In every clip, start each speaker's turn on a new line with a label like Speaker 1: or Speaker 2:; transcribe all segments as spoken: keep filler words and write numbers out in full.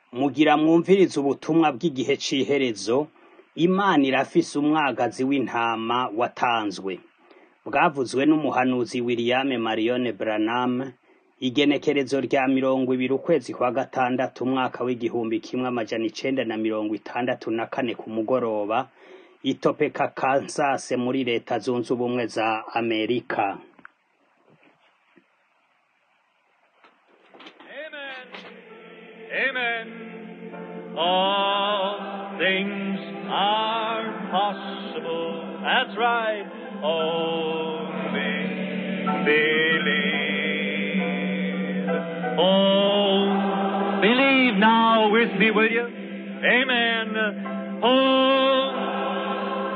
Speaker 1: Mugira mwumvirize ubutumwa bw'igihe c'iherezo, Imana irafise umwagazi w'intama watanzwe. Bwavuzwe n'umuhanuzi William Marion Branham, igenekerezo rya mirongo ibiri ukwezi kwa gatandatu umwaka w'igihumbi kimwe amajana icenda na mirongo itandatu na kane ku mugoroba, i Topeka, Kansas muri leta zunze ubumwe za Amerika.
Speaker 2: Amen. All things are possible. That's right. Only believe. Oh, believe now with me, will you? Amen. Oh,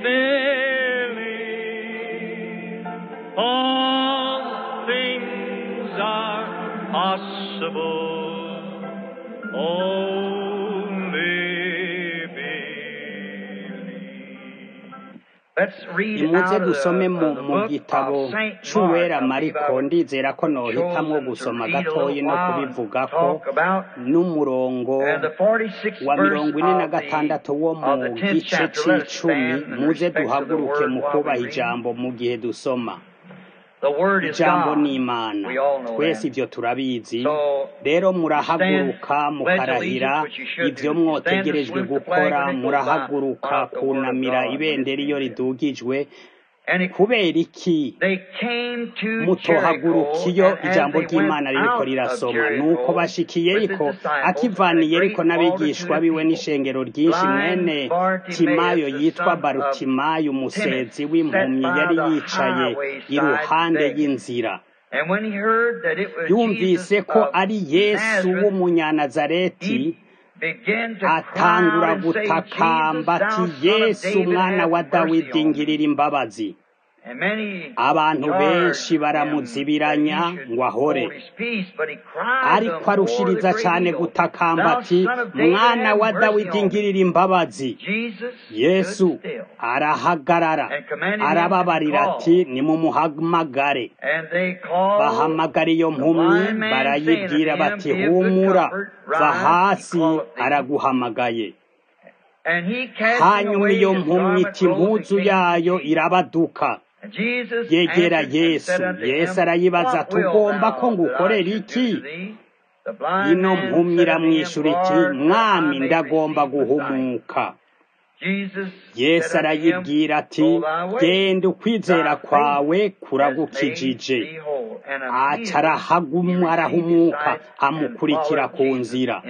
Speaker 2: believe. All things are possible.
Speaker 1: Imuze dusome mu mu gitabo c'uwera Mariko, ndizera ko nohitamwo gusoma gatoyi no kubivuga ko n'umurongo wa mirongo ine na gatandatu wo mu gice c'icumi. Muze duhaguruke mu kubaha ijambo mu gihe dusoma. Ijambo ni Imana, twese ivyo turabizi. Rero murahaguruka mukarahira ivyo mwotegerejwe gukora, murahaguruka kunamira ibendera iyo ridugijwe. Kubera iki mutohaguruka iyo ijambo ry'Imana ririko rirasoma? Nuko bashikiye Yeriko, akivaniye Yeriko n'abigishwa biwe n'ishengero ryinshi, mwene Timayo yitwa Barutimayo umusezi w'impumyi yari yicaye iruhande y'inzira. Yumvise ko ari Yesu w'umunyanazareti, atangura gutakamba ati, Yesu mwana wa Dawidi ngirira imbabazi. Abantu benshi baramuzibiranya ngo ahore, ariko arushiriza cane gutakamba ati, mwana wa Dawidi ngirira imbabazi. Yesu arahagarara arababarira ati, nimumuhamagare. Bahamagara iyo mpumyi, barayibwira bati, humura, va hasi, araguhamagaye. Hanyuma iyo mpumyi iti, impuzu yayo irabaduka. Yegera Yesu. Yesu arayibaza, tugomba ko ngukorera iki? Ino mpumyi iramwishura iti, mwami, ndagomba guhumuka. Yesu arayibwira ati, genda, ukwizera kwawe kuragukijije. Aca arahaguma arahumuka, amukurikira ku nzira.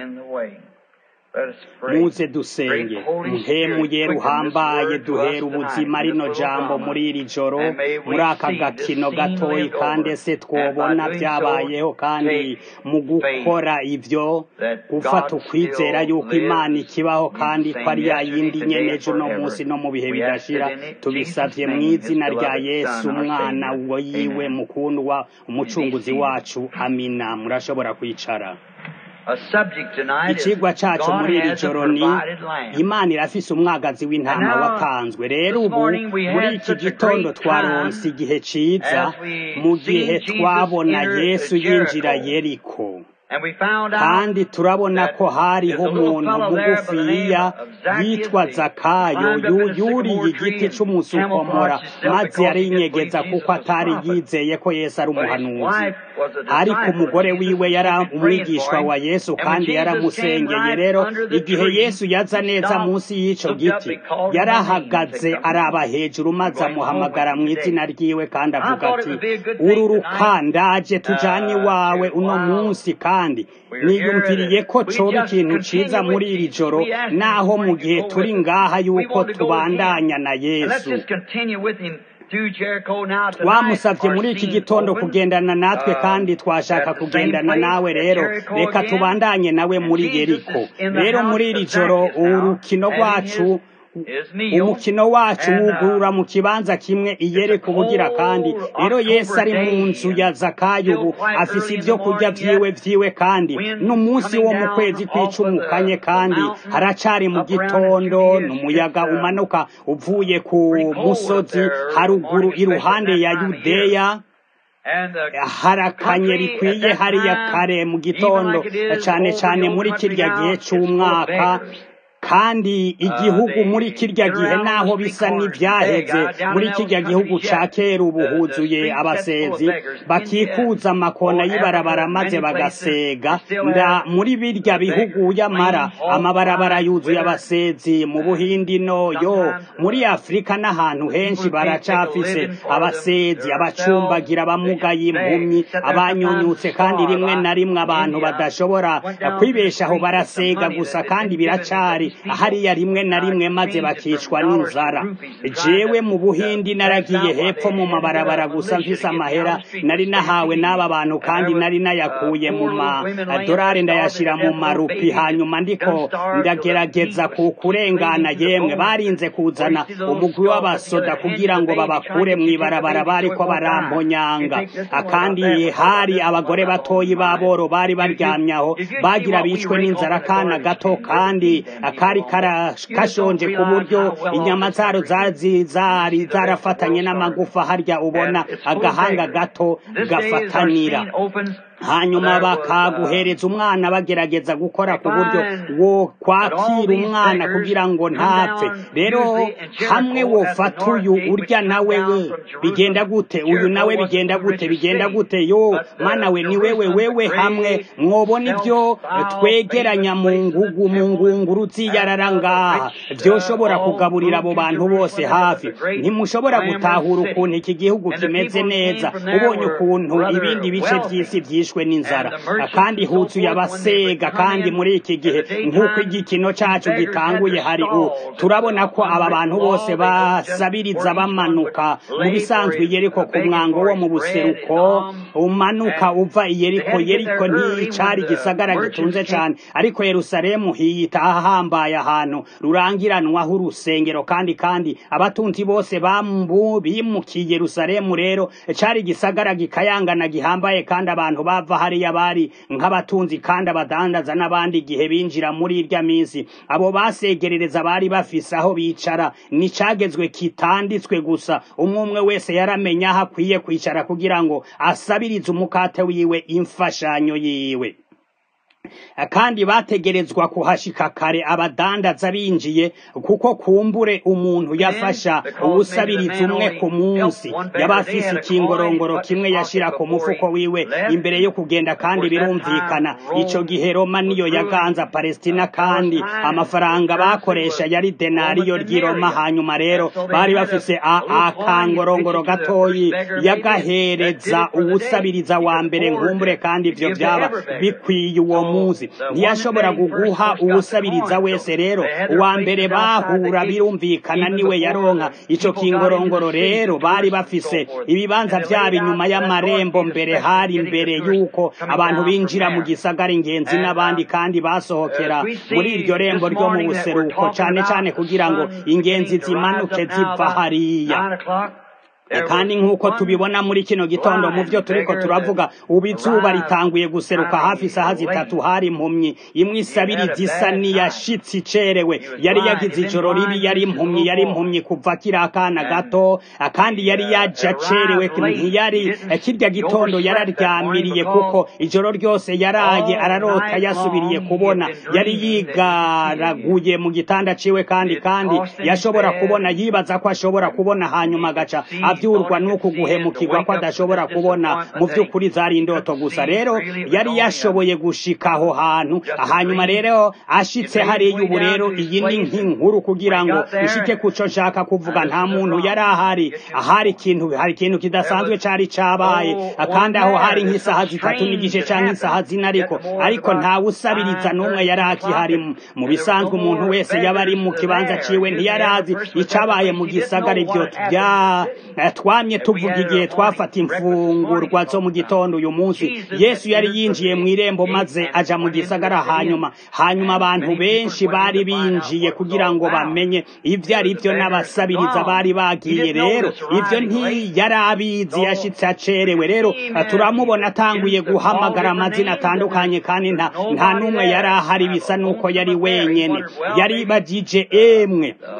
Speaker 1: Muze dusenge. Mpemu yera uhambaye, duhera ubuzima rino jambo muri iri joro, muri aka gakino gatoyi, kandi se twobona vyabayeho, kandi mu gukora ivyo gufata ukwizera yuko Imana ikibaho, kandi ko ari yayindi nyene ejo no munsi no mu bihe bidashira. Tubisavye mw'izina rya Yesu umwana wo yiwe mukundwa, umucunguzi wacu. Amina. Murashobora kwicara. Icigwa cacu muri iri joro ni Imana irafise umwagazi w'intama watanzwe. Rero ubu muri iki gitondo twaronse igihe ciza mu gihe twabona Yesu yinjira Yeriko, kandi turabona ko hariho umuntu mugufiya yitwa Zakayo yuriye igiti c'umusukomora, maze yarinyegeza kuko atari yizeye ko Yesu ari umuhanuzi. Ariko umugore wiwe yari umwigishwa wa Yesu kandi yaramusengeye. Rero igihe Yesu yaza neza munsi y'ico giti, yarahagaze araba hejuru, maze amuhamagara mw'izina ryiwe kandi avuga ati, ururuka, ndaje tujane iwawe uno munsi. Kandi niyumviriye ko coba ikintu ciza muri iri joro, naho mu gihe turi ngaha, yuko tubandanya na Yesu. Twamusavye muri iki gitondo kugendana natwe, kandi twashaka kugendana nawe. Rero reka tubandanye nawe muri Yeriko. Rero muri iri joro urukino rwacu umukino wacu wugurura mu kibanza kimwe iyereko bugira. Kandi rero Yesu ari mu nzu ya Zakayo, ubu afise ivyo kurya vyiwe vyiwe, kandi n'umunsi wo mu kwezi kw'icumukanye, kandi haracari mu gitondo. N'umuyaga umanuka uvuye ku musozi haruguru iruhande ya Yudeya, harakanye rikwiye hariya kare mu gitondo cane cane muri kirya gihe c'umwaka kandi igihugu muri kirya gihe naho bisa n'ivyaheze muri kirya gihugu ca kera ubu huzuye abasezi bakikuza amakona y'ibarabara maze bagasega nda muri birya bihugu yamara amabarabara yuzuye abasezi mu Buhindi no yo muri Afrika n'ahantu henshi baracafise abasezi abacumbagira abamugaye impumyi abanyunyutse kandi rimwe na rimwe abantu badashobora kwibeshaho barasega gusa kandi biracari hariya rimwe na rimwe maze bakicwa n'inzara. Jewe mu Buhindi naragiye hepfo mu mabarabara gusa mfise amahera nari nahawe n'aba bantu kandi nari nayakuye mu madorari ndayashira mu marupi hanyuma ndiko ndagerageza ku kurengana yemwe barinze kuzana umugwi w'abasoda kugira ngo babakure mw'ibarabara bariko baramponyanga akandi hari abagore batoyi baboro bari baryamyaho bagira bicwe n'inzara kana gato kandi akari kashonje ku buryo inyama zaro zari zarafatanye n'amagufa harya ubona agahanga gato gafatanira hanyuma bakaguhereza umwana bagerageza gukora ku buryo wo kwakira umwana kugira ngo ntapfe. Rero hamwe wofata uyu urya nawe we bigenda gute uyu nawe bigenda gute bigenda gute yo mana we ni wewe wewe hamwe mwobona ibyo twegeranya mu ngugu mu ngunguru ziyarara ngaha vyoshobora kugaburira abo bantu bose hafi. Ntimushobora gutahura ukuntu iki gihugu kimeze neza ubonye ukuntu ibindi bice vy'isi vyishwe n'inzara kandi huzuye abasega kandi muri iki gihe nk'uko igikino cacu gitanguye hari u turabona ko aba bantu bose basabiriza bamanuka mu bisanzwe Yeriko ku mwango wo mu buseruko umanuka uva Yeriko. Yeriko nticari gisagara gitunze cane ariko Yerusalemu hiyita ahambaye ahantu rurangiranwaho urusengero kandi kandi abatunzi bose bambu bimukiye Yerusalemu. Rero cari gisagara gikayangana gihambaye kandi abantu bava hariya bari nk'abatunzi kandi abadandaza n'abandi igihe binjira muri irya minsi abo basegerereza bari bafise aho bicara nicagezwe kitanditswe gusa umwe wese yaramenya aho akwiye kwicara kugira ngo asabirize umukate wiwe imfashanyo yiwe kandi bategerezwa kuhashika kare abadandaza binjiye kuko kumbure umuntu yafasha ubusabiriza umwe ku munsi yabafise ikingorongoro kimwe yashira ku mufuko wiwe imbere yo kugenda kandi birumvikana ico gihe Roma niyo yaganza Palestina kandi amafaranga bakoresha yari denariyo ry'Iroma. Hanyuma rero bari bafise akangorongoro gatoyi yagahereza ubusabiriza wa mbere nkumbure kandi ivyo byaba bikwiye uwo munsi ntiyashobora kuguha ubusabiriza wese. Rero uwa mbere bahura birumvikana niwe yaronka ico kingorongoro. Rero bari bafise ibibanza vyabo inyuma y'amarembo mbere hari imbere yuko abantu binjira mu gisagara ingenzi n'abandi kandi basohokera muri iryo rembo ryo mu buseruko cane cane kugira ngo ingenzi zimanuke ziva hariya. Kandi nk'uko tubibona muri kino gitondo mu byo turiko turavuga ubu izuba ritanguye guseruka hafi isaha zitatu hari impumyi imwe isabiriza isa niyashitse icerewe yari yagize ijoro ribi yari impumyi yari impumyi kuva kira akana gato kandi yari yaje acerewe ntiyari kirya gitondo yararyamiriye kuko ijoro ryose yaraye ararota yasubiriye kubona yari yigaraguye mu gitanda ciwe kandi kandi yashobora kubona yibaza ko ashobora kubona hanyuma gaca byurwa nuko guhemukirwa ko adashobora kubona mu by'ukuri zari indoto gusa. Rero yari yashoboye gushika aho hantu hanyuma rero ashitse hari y'ubu. Rero iyi ni nk'inkuru kugira ngo ishike kuco nshaka kuvuga. Nta muntu yari ahari ahari ikintu hari ikintu kidasanzwe cari cabaye kandi aho hari nk'isaha zitatu n'igice canke isaha zine ariko ariko nta usabiriza n'umwe yari akihari. Mu bisanzwe umuntu wese yabari mu kibanza ciwe ntiyarazi icabaye mu gisagara. Ibyo bya twamye tuvuga igihe twafata imfungurwa zo mu gitondo uyu munsi Yesu yari yinjiye mu irembo maze aja mu gisagara hanyuma hanyuma abantu benshi bari binjiye kugira ngo bamenye ivyo ari byo n'abasabiriza bari bagiye. Rero ivyo ntiyari abizi yashitse acerewe. Rero turamubona atanguye guhamagara amazina atandukanye kandi nta nta numwe yari ahari bisa nuko yari wenyene yari bagije emwe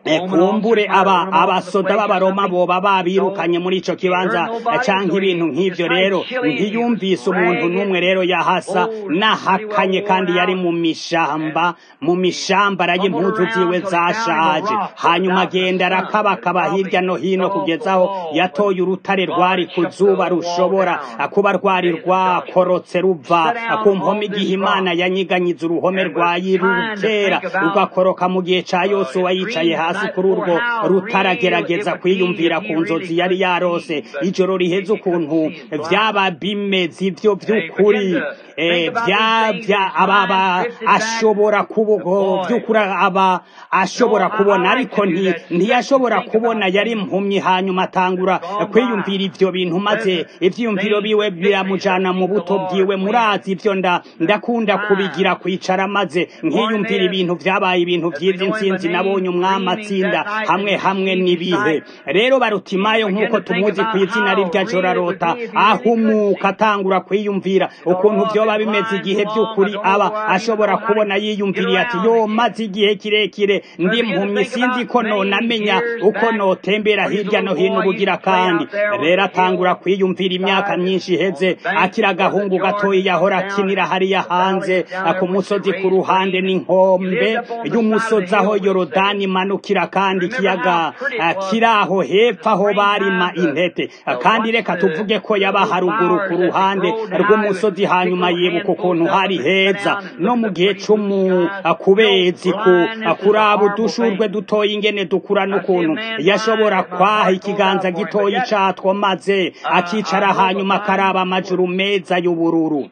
Speaker 1: kumbure aba abasoda b'abaroma boba babirukanye muri ico kibanza canke ibintu nk'ivyo rero ntiyumvise umuntu n'umwe rero yahasa nahakanye kandi yari mu mishamba mu mishambara y'impuzu ziwe zashaje hanyuma agenda arakabakaba hirya no hino kugezaho yatoye urutare rwari ku zuba rushobora kuba rwari rwakorotse ruva ku mpome igihe Imana yanyiganyiza uruhome rwayirutera rugakoroka mu gihe ca Yosuwa yicaye hasi kuri urwo rutaragerageza kwiyumvira ku nzozi yari yarose ijoro riheze ukuntu vyaba bimeze ivyo vy'ukuri vya vya ababa ashobora kubugo vy'ukuri aba ashobora kubona ariko nti ntiyashobora kubona yari impumyi hanyuma atangura kwiyumvira ivyo bintu maze ivyiyumviro biwe biramujana mu buto bwiwe murazi ivyo nda ndakunda kubigira kwicara maze nkiyumvira ibintu vyabaye ibintu vyiza intsinzi nabonye umwami atsinda hamwe hamwe nibihe rero Barutimayo nk'uko tumuzi ku izina rirya Jorarota ahumuka atangura kwiyumvira ukuntu vyoba bimeze igihe by'ukuri aba ashobora kubona yiyumviriye ati yo maze igihe kirekire ndi mpumyi sinzi ko nonamenya uko notembera hirya no hino bugira kandi rero atangura kwiyumvira imyaka myinshi iheze akira agahungu gatoyi yahora akinira hariya hanze ku musozi ku ruhande n'inkombe y'umusozi aho Yorodani imanukira kandi ikiyaga kiraho hepfo aho barima intete kandi reka tuvuge ko yaba haruguru ku ruhande rw'umusozi hanyuma yibuka ukuntu hari heza no mu gihe c'umu kubezi ku kuraba udushurwe dutoye ingene dukura n'ukuntu yashobora kwaha ikiganza gitoyi catwo maze akicara hanyuma akaraba amajuru meza y'ubururu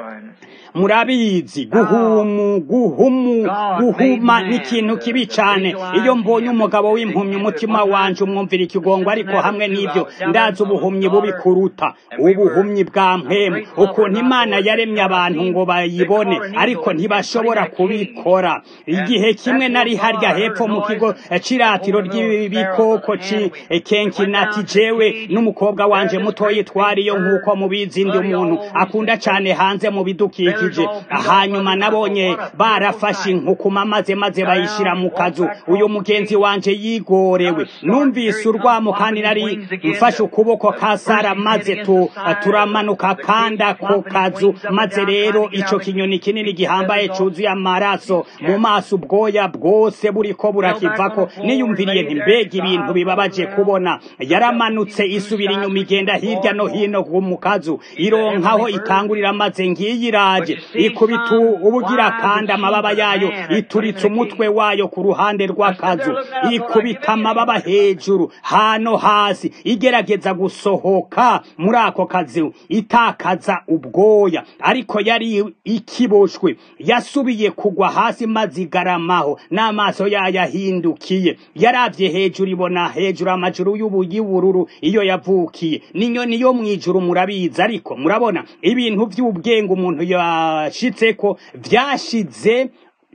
Speaker 1: murabizi guhumu guhumu guhuma n'ikintu kibi cane iyo mbonye umugabo w'impumyi umutima wanje umwumvira ikigongo ariko hamwe n'ivyo ndazi ubuhumyi bubi kuruta ubuhumyi bwa mpemu ukuntu Imana yaremye abantu ngo bayibone ariko ntibashobora kubikora igihe kimwe nari harya hepfo mu kigo ciratiro ry'ibikoko ci Kenkinati jewe n'umukobwa wanje mutoyi twariyo nk'uko mubizi ndi umuntu akunda cane hanze mu bidukikije hanyuma nabonye barafashe inkukuma maze maze bayishira mu kazu uyu mugenzi wanje yigorewe numvise urwamo kandi nari mfashe ukuboko ka Sara maze tu turamanuka kanda ku kazu maze rero ico kinyoni kinini gihambaye cuzuye amaraso mu maso ubwoya bwose buriko burakivako niyumviriye nti mbega ibintu bibabaje kubona yaramanutse isubira inyuma igenda hirya no hino mu kazu ironkaho itangurira maze ngiyiraje ikubitu ubugira kandi amababa yayo ituritse umutwe wayo ku ruhande rw'akazu ikubita amababa hejuru hano hasi igerageza gusohoka muri ako kazi itakaza ubwoya ariko yari ikiboshwe yasubiye kugwa hasi maze igaramaho n'amaso yayo ahindukiye yaravye hejuru ibona hejuru amajuru y'ubururu iyo yavukiye n'inyoni yo mwijuru murabizi ariko murabona ibintu vy'ubwenge umuntu yashitseko vyashize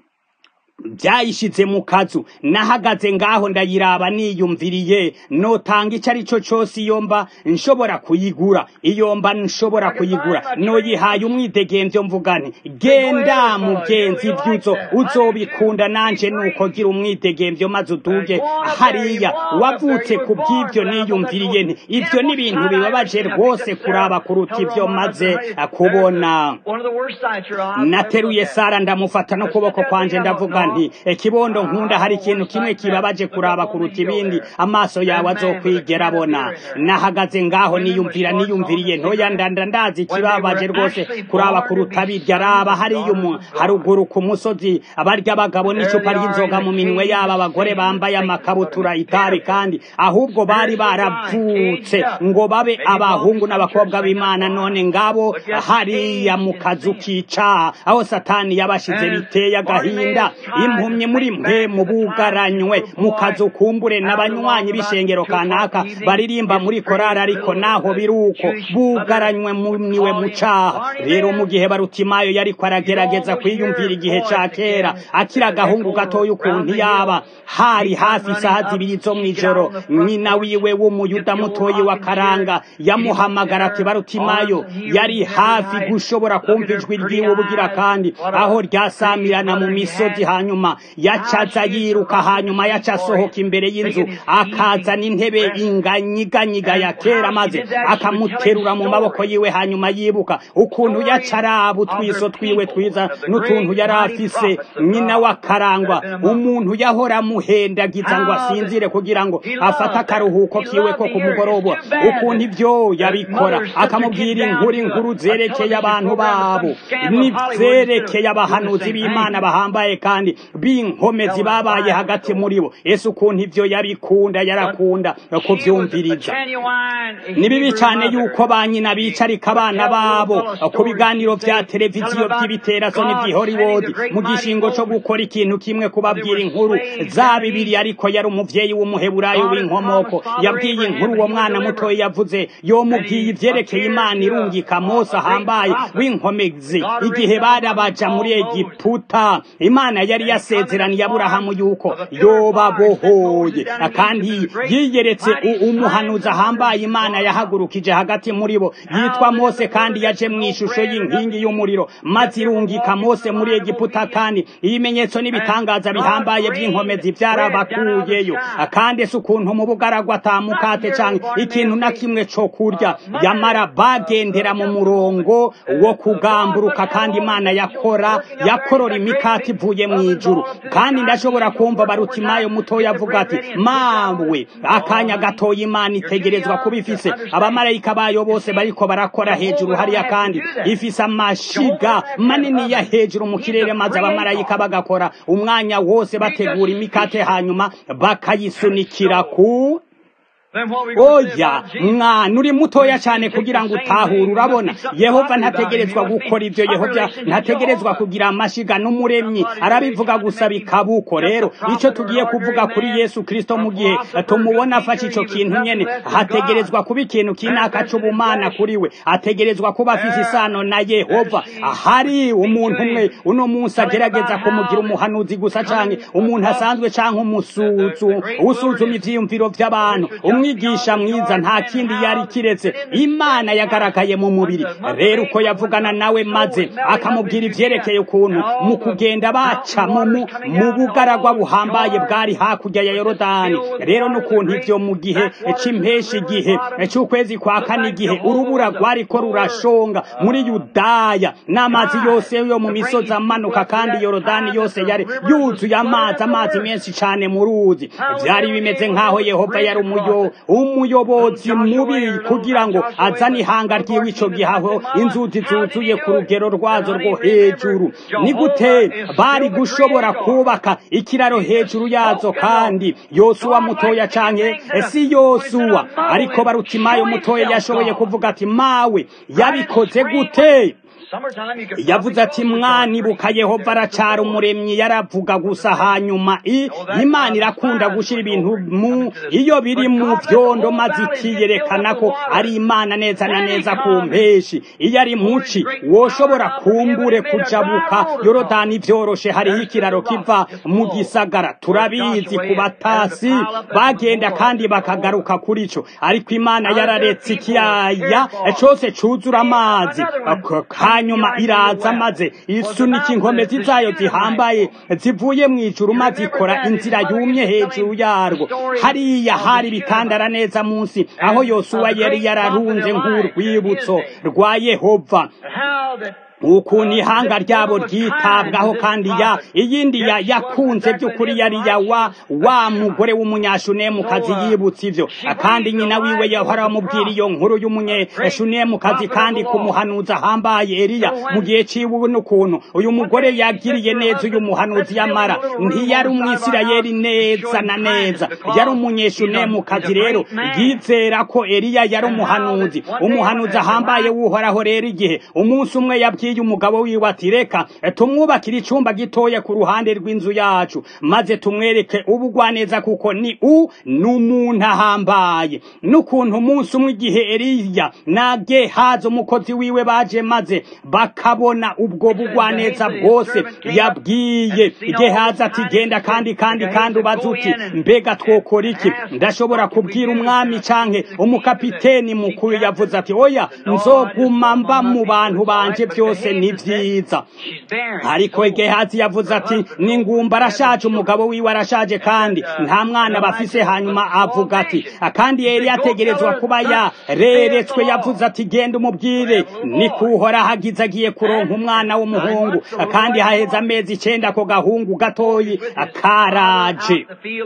Speaker 1: byayishize mu kazu nahagaze ngaho ndayiraba niyumviriye notanga ico ari cyo cyose iyomba nshobora kuyigura iyomba nshobora kuyigura noyihaye umwidegemvyo mvugane genda mugenzi byuzo uzobikunda nanje nuko gira umwidegemvyo maze uduge hariya wavutse kubw'ivyo niyumviriye nti ivyo ni ibintu bibabaje rwose kuraba kuruta ivyo maze kubona nateruye Sara ndamufata no kuboko kwanje ndavuga nti ekibondo nkunda hari ikintu kimwe kibabaje kuraba kuruta ibindi amaso yawe azokwigera abona nahagaze ngaho niyumvira niyumviriye ntoya ndanda ndazi kibabaje rwose kuraba kuruta birya raba hari yumu haruguru ku musozi abarya abagabo n'icupa ry'inzoga mu minwe yaba abagore bambaye amakabutura itabi kandi ahubwo bari baravutse ngo babe abahungu n'abakobwa b'Imana none ngabo hariya mu kazu kica aho Satani yabashize biteye agahinda impumye muri mwe mu bugaranywe mu kazu kumbure n'abanywanyi b'ishengero kanaka baririmba muri korari ariko naho biruko bugaranywe muniwe mu caha rero mu gihe Barutimayo yari kwaragerageza kwiyumvira igihe ca kera akira agahungu gatoya ukuntu yaba hari hafi isaha zibiri zo mwijoro nyina wiwe w'umuyuda mutoyi wa karanga yamuhamagara ati Barutimayo yari hafi gushobora kumva ijwi ryiwe bugira kandi aho ryasamirana mu misozi hanyuma hanyuma yacaza yiruka hanyuma yaca asohoka imbere y'inzu akazana intebe inganyiganyiga ya kera maze akamuterura mu maboko yiwe hanyuma yibuka ukuntu yaca araba utwiso twiwe twiza n'utuntu yari afise nyina w'akarangwa umuntu yahora amuhendagiza ngo asinzire kugira ngo afate akaruhuko kiwe ko ku mugoroba ukuntu ibyo yabikora akamubwira inkuru inkuru zerekeye abantu babo n'ivyerekeye abahanuzi b'Imana bahambaye kandi b'inkomezi babaye hagati muri bo ese ukuntu ibyo yabikunda yarakunda kuvyumviriza ni bibi cyane yuko ba nyina bicarika abana babo ku biganiro vya televiziyo by'ibiteraso by'i Hollywood mu gishingo cyo gukora ikintu kimwe kubabwira inkuru za Bibiliya ariko yari umuvyeyi w'umuheburayo w'inkomoko yabwiye inkuru uwo mwana muto yavuze yomubwiye ivyerekeye Imana irungika Mose ahambaye w'inkomezi igihe barabaja muri Egiputa Imana yari yasezeraniye Aburahamu yuko yobabohoye kandi yiyeretse umuhanuzi ahambaye Imana yahagurukije hagati muri bo yitwa Mose kandi yaje mu ishusho y'inkingi y'umuriro maze irungika Mose muri Egiputa kandi ibimenyetso n'ibitangaza bihambaye by'inkomezi byarabakuyeyo kandi se ukuntu mu bugaragwa atamukate canke ikintu na kimwe co kurya yamara bagendera mu murongo wo kugamburuka kandi Imana yakora yakorora imikati ivuye mu ijuru kandi ndashobora kumva Barutimayo muto yavuga ati mawe akanya gatoya Imana itegerezwa kubifise abamarayika bayo bose bariko barakora hejuru hariya kandi ifise amashiga manini ya hejuru mu kirere maze abamarayika bagakora umwanya wose bategura imikate hanyuma bakayisunikira ku oya mwana uri mutoya cyane kugira ngo utahure urabona Yehova ntategerezwa gukora ibyo Yehova ntategerezwa kugira amashiga n'umuremyi arabivuga gusa bikabuko rero ico tugiye kuvuga kuri Yesu Kristo mu gihe tumubona afashe ico kintu nyene hategerezwa kuba ikintu kinaka c'ubumana kuri we ategerezwa kuba afise isano na Yehova ahari umuntu umwe uno munsi agerageza kumugira umuhanuzi gusa canke umuntu asanzwe canke umusuzu usuzuma ivyiyumviro vy'abantu umwigisha mwiza nta kindi yari kiretse Imana yagaragaye mu mubiri rero uko yavugana nawe maze akamubwira ivyerekeye ukuntu mu kugenda baca mu bugaragwa buhambaye bwari hakurya ya Yorodani rero n'ukuntu ivyo mu gihe c'impeshi igihe c'ukwezi kwa kane igihe urubura rwari ko rurashonga muri Yudaya n'amazi yose yo mu misozi amanuka kandi Yorodani yose yari yuzuye amazi amazi menshi cane mu ruzi vyari bimeze nkaho Yehova yari umuyo umuyobozi mubi kugira ngo azane ihanga ryiwe ico gihaho inzuzi zuzuye ku rugero rwazo rwo hejuru ni gute bari gushobora kubaka ikiraro hejuru yazo kandi Yosuwa mutoya canke si Yosuwa ariko Barutimayo mutoya yashoboye kuvuga ati mawe yabikoze gute yavuze ati mwanibuka Yehova aracara umuremyi yaravuga gusa hanyuma Imana irakunda gushira ibintu mu iyo biri mu vyondo maze ikiyerekana ko ari Imana neza na neza ku mpeshi iyo ari muci woshobora kumbure kujabuka Yorodani vyoroshe hariho ikiraro kiva mu gisagara turabizi ku batasi bagenda kandi bakagaruka kuri ico ariko Imana yararetse ikiyaya cose cuzura amazi hanyuma iraza maze isunika inkomezi zayo zihambaye zivuye mu ijuru maze ikora inzira yumye hejuru yarwo hariya hari ibitandara neza munsi aho Yosuwa yari yararunze nk'urwibutso rwa Yehova ukuntu ihanga ryabo ryitabwaho kandi ya iyindi ya yakunze by'ukuri yari ya wa wa mugore w'umunyashunemu kazi yibutse ivyo kandi nyina wiwe yahora amubwira iyo nkuru y'umunyashunemu kazi kandi kumuhanuza hambaye Eliya mu gihe ciwe n'ukuntu uyu mugore yagiriye neza uyu muhanuzi yamara ntiyari umwisirayeli neza na neza yari umunyeshunemu kazi rero yizera ko Eliya yari umuhanuzi umuhanuzi hambaye wuhoraho rero igihe umunsi umwe yabwiye umugabo wiwe ati reka tumwubakira icumba gitoya ku ruhande rw'inzu yacu maze tumwereke ubugwaneza kuko ni u n'umuntu ahambaye n'ukuntu umunsi umwe igihe Eliya na Gehazi umukozi wiwe baje maze bakabona ubwo bugwaneza bwose yabwiye Gehazi ati genda kandi kandi kandi ubaza uti mbega twokora iki ndashobora kubwira umwami canke umukapiteni mukuru yavuze ati oya nzoguma mba mu bantu banje byose byose ni byiza. Ariko Gehazi yavuze ati n'ingumba arashaje, umugabo wiwe arashaje kandi nta mwana bafise. Hanyuma avuga ati kandi Eliya ategerezwa kuba yareretswe. Yavuze ati genda umubwire ni kuhora hagize agiye kuronka umwana w'umuhungu, kandi haheze amezi icenda ako gahungu gatoyi akaraje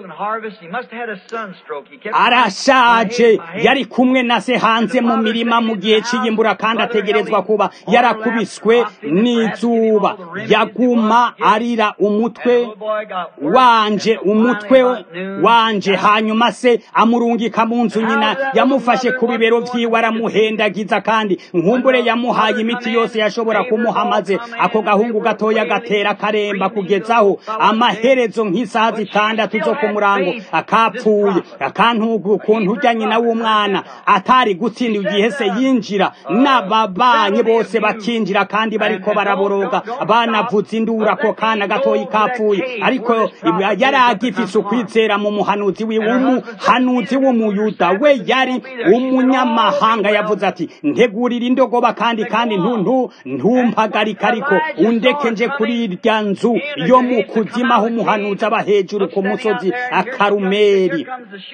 Speaker 1: arashaje. Yari kumwe na se hanze mu mirima mu gihe c'iyimbura, kandi ategerezwa kuba yarakubiswe n'izuba. Yaguma arira umutwe wanje, umutwe wanje. Hanyuma se amurungika mu nzu. Nyina yamufashe ku bibero vyiwe aramuhendagiza, kandi nkumbure yamuhaye imiti yose yashobora kumuha, maze ako gahungu gatoya gatera karemba kugezaho amaherezo nk'isaha zitandatu zo ku murango akapfuye. Akantugu ukuntu urya nyina w'umwana atari gutsinda igihe se yinjira, n'ababanye bose bakinjira kandi bariko baraboroga banavuza induru. Ako kana gatoyi kapfuye, ariko yari agifise ukwizera mu muhanuzi wiwe. Umuhanuzi w'umuyuda we yari umunyamahanga. Yavuze ati ntegurira indogoba kandi kandi ntuntu ntumpagarika, ariko undeke nje kuri irya nzu yo mu kuzima aho umuhanuzi aba hejuru ku musozi Akarumeli.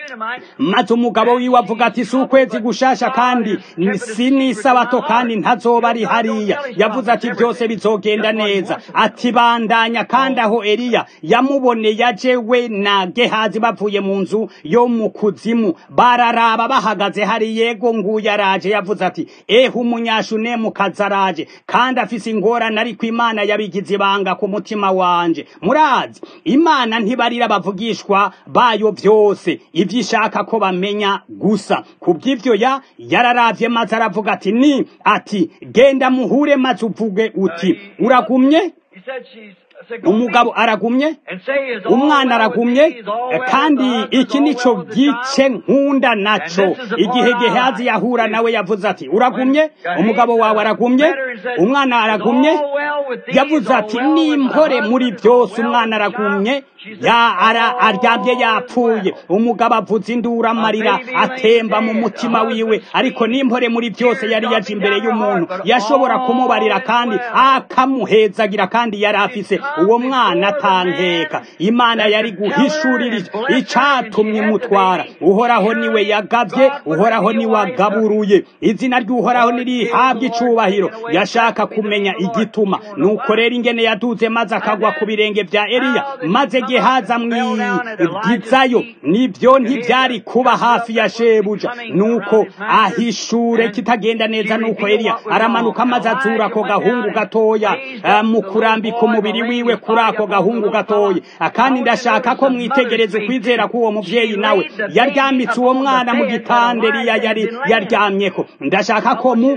Speaker 1: Maze umugabo wiwe avuga ati si ukwezi gushasha kandi si n'isabato kandi ntazoba ari hariya. Yavuze ati byose bizogenda neza. Ati bandanya. Kandi aho Eliya yamuboneye yaje we na Gehazi bavuye mu nzu yo mu kuzimu, bararaba bahagaze hari. Yego nguye araje. Yavuze ati ehe umunyashunemu kazaraje kandi afise ingorane, ariko Imana yabigize ibanga ku mutima wanje. Murazi Imana ntibarira bavugishwa bayo byose ivyishaka ko bamenya gusa. Kubw'ivyo ya yararavye maze aravuga ati ni ati genda muhure maze uvuge uti uragumye. Umugabo aragumye, umwana aragumye, kandi iki nico gice nkunda naco. Igihe Gehazi yahura nawe yavuze ati uragumye, umugabo wawe aragumye, umwana aragumye. Yavuze ati nimpore muri byose, umwana aragumye, ya ara aryamye yapfuye. Umugabo avuza induru, amarira atemba mu mutima wiwe, ariko nimpore muri byose yari yaje imbere y'umuntu yashobora kumubarira kandi akamuhezagira, kandi yari afise uwo mwana atankeka. Imana yari guhishurira icatumye mutwara. Uhoraho niwe yagavye, Uhoraho niwe agaburuye. Izina ry'Uhoraho nirihabwa icubahiro. Yashaka kumenya igituma, nuko rero ingene yaduze maze akagwa ku birenge vya Eliya, maze Gehazi amwigizayo. Nivyo ntivyari kuba hafi ya shebuja, nuko ahishure kitagenda neza. Nuko Eliya aramanuka maze azura ko gahungu gatoya mu kurambika umubiri wiwe kuri ako gahungu gatoya. Kandi ndashaka ko mwitegereza ukwizera k'uwo muvyeyi nawe yaryamitse uwo mwana mu gitanda Eliya yari yaryamyeko. Ndashaka ko mu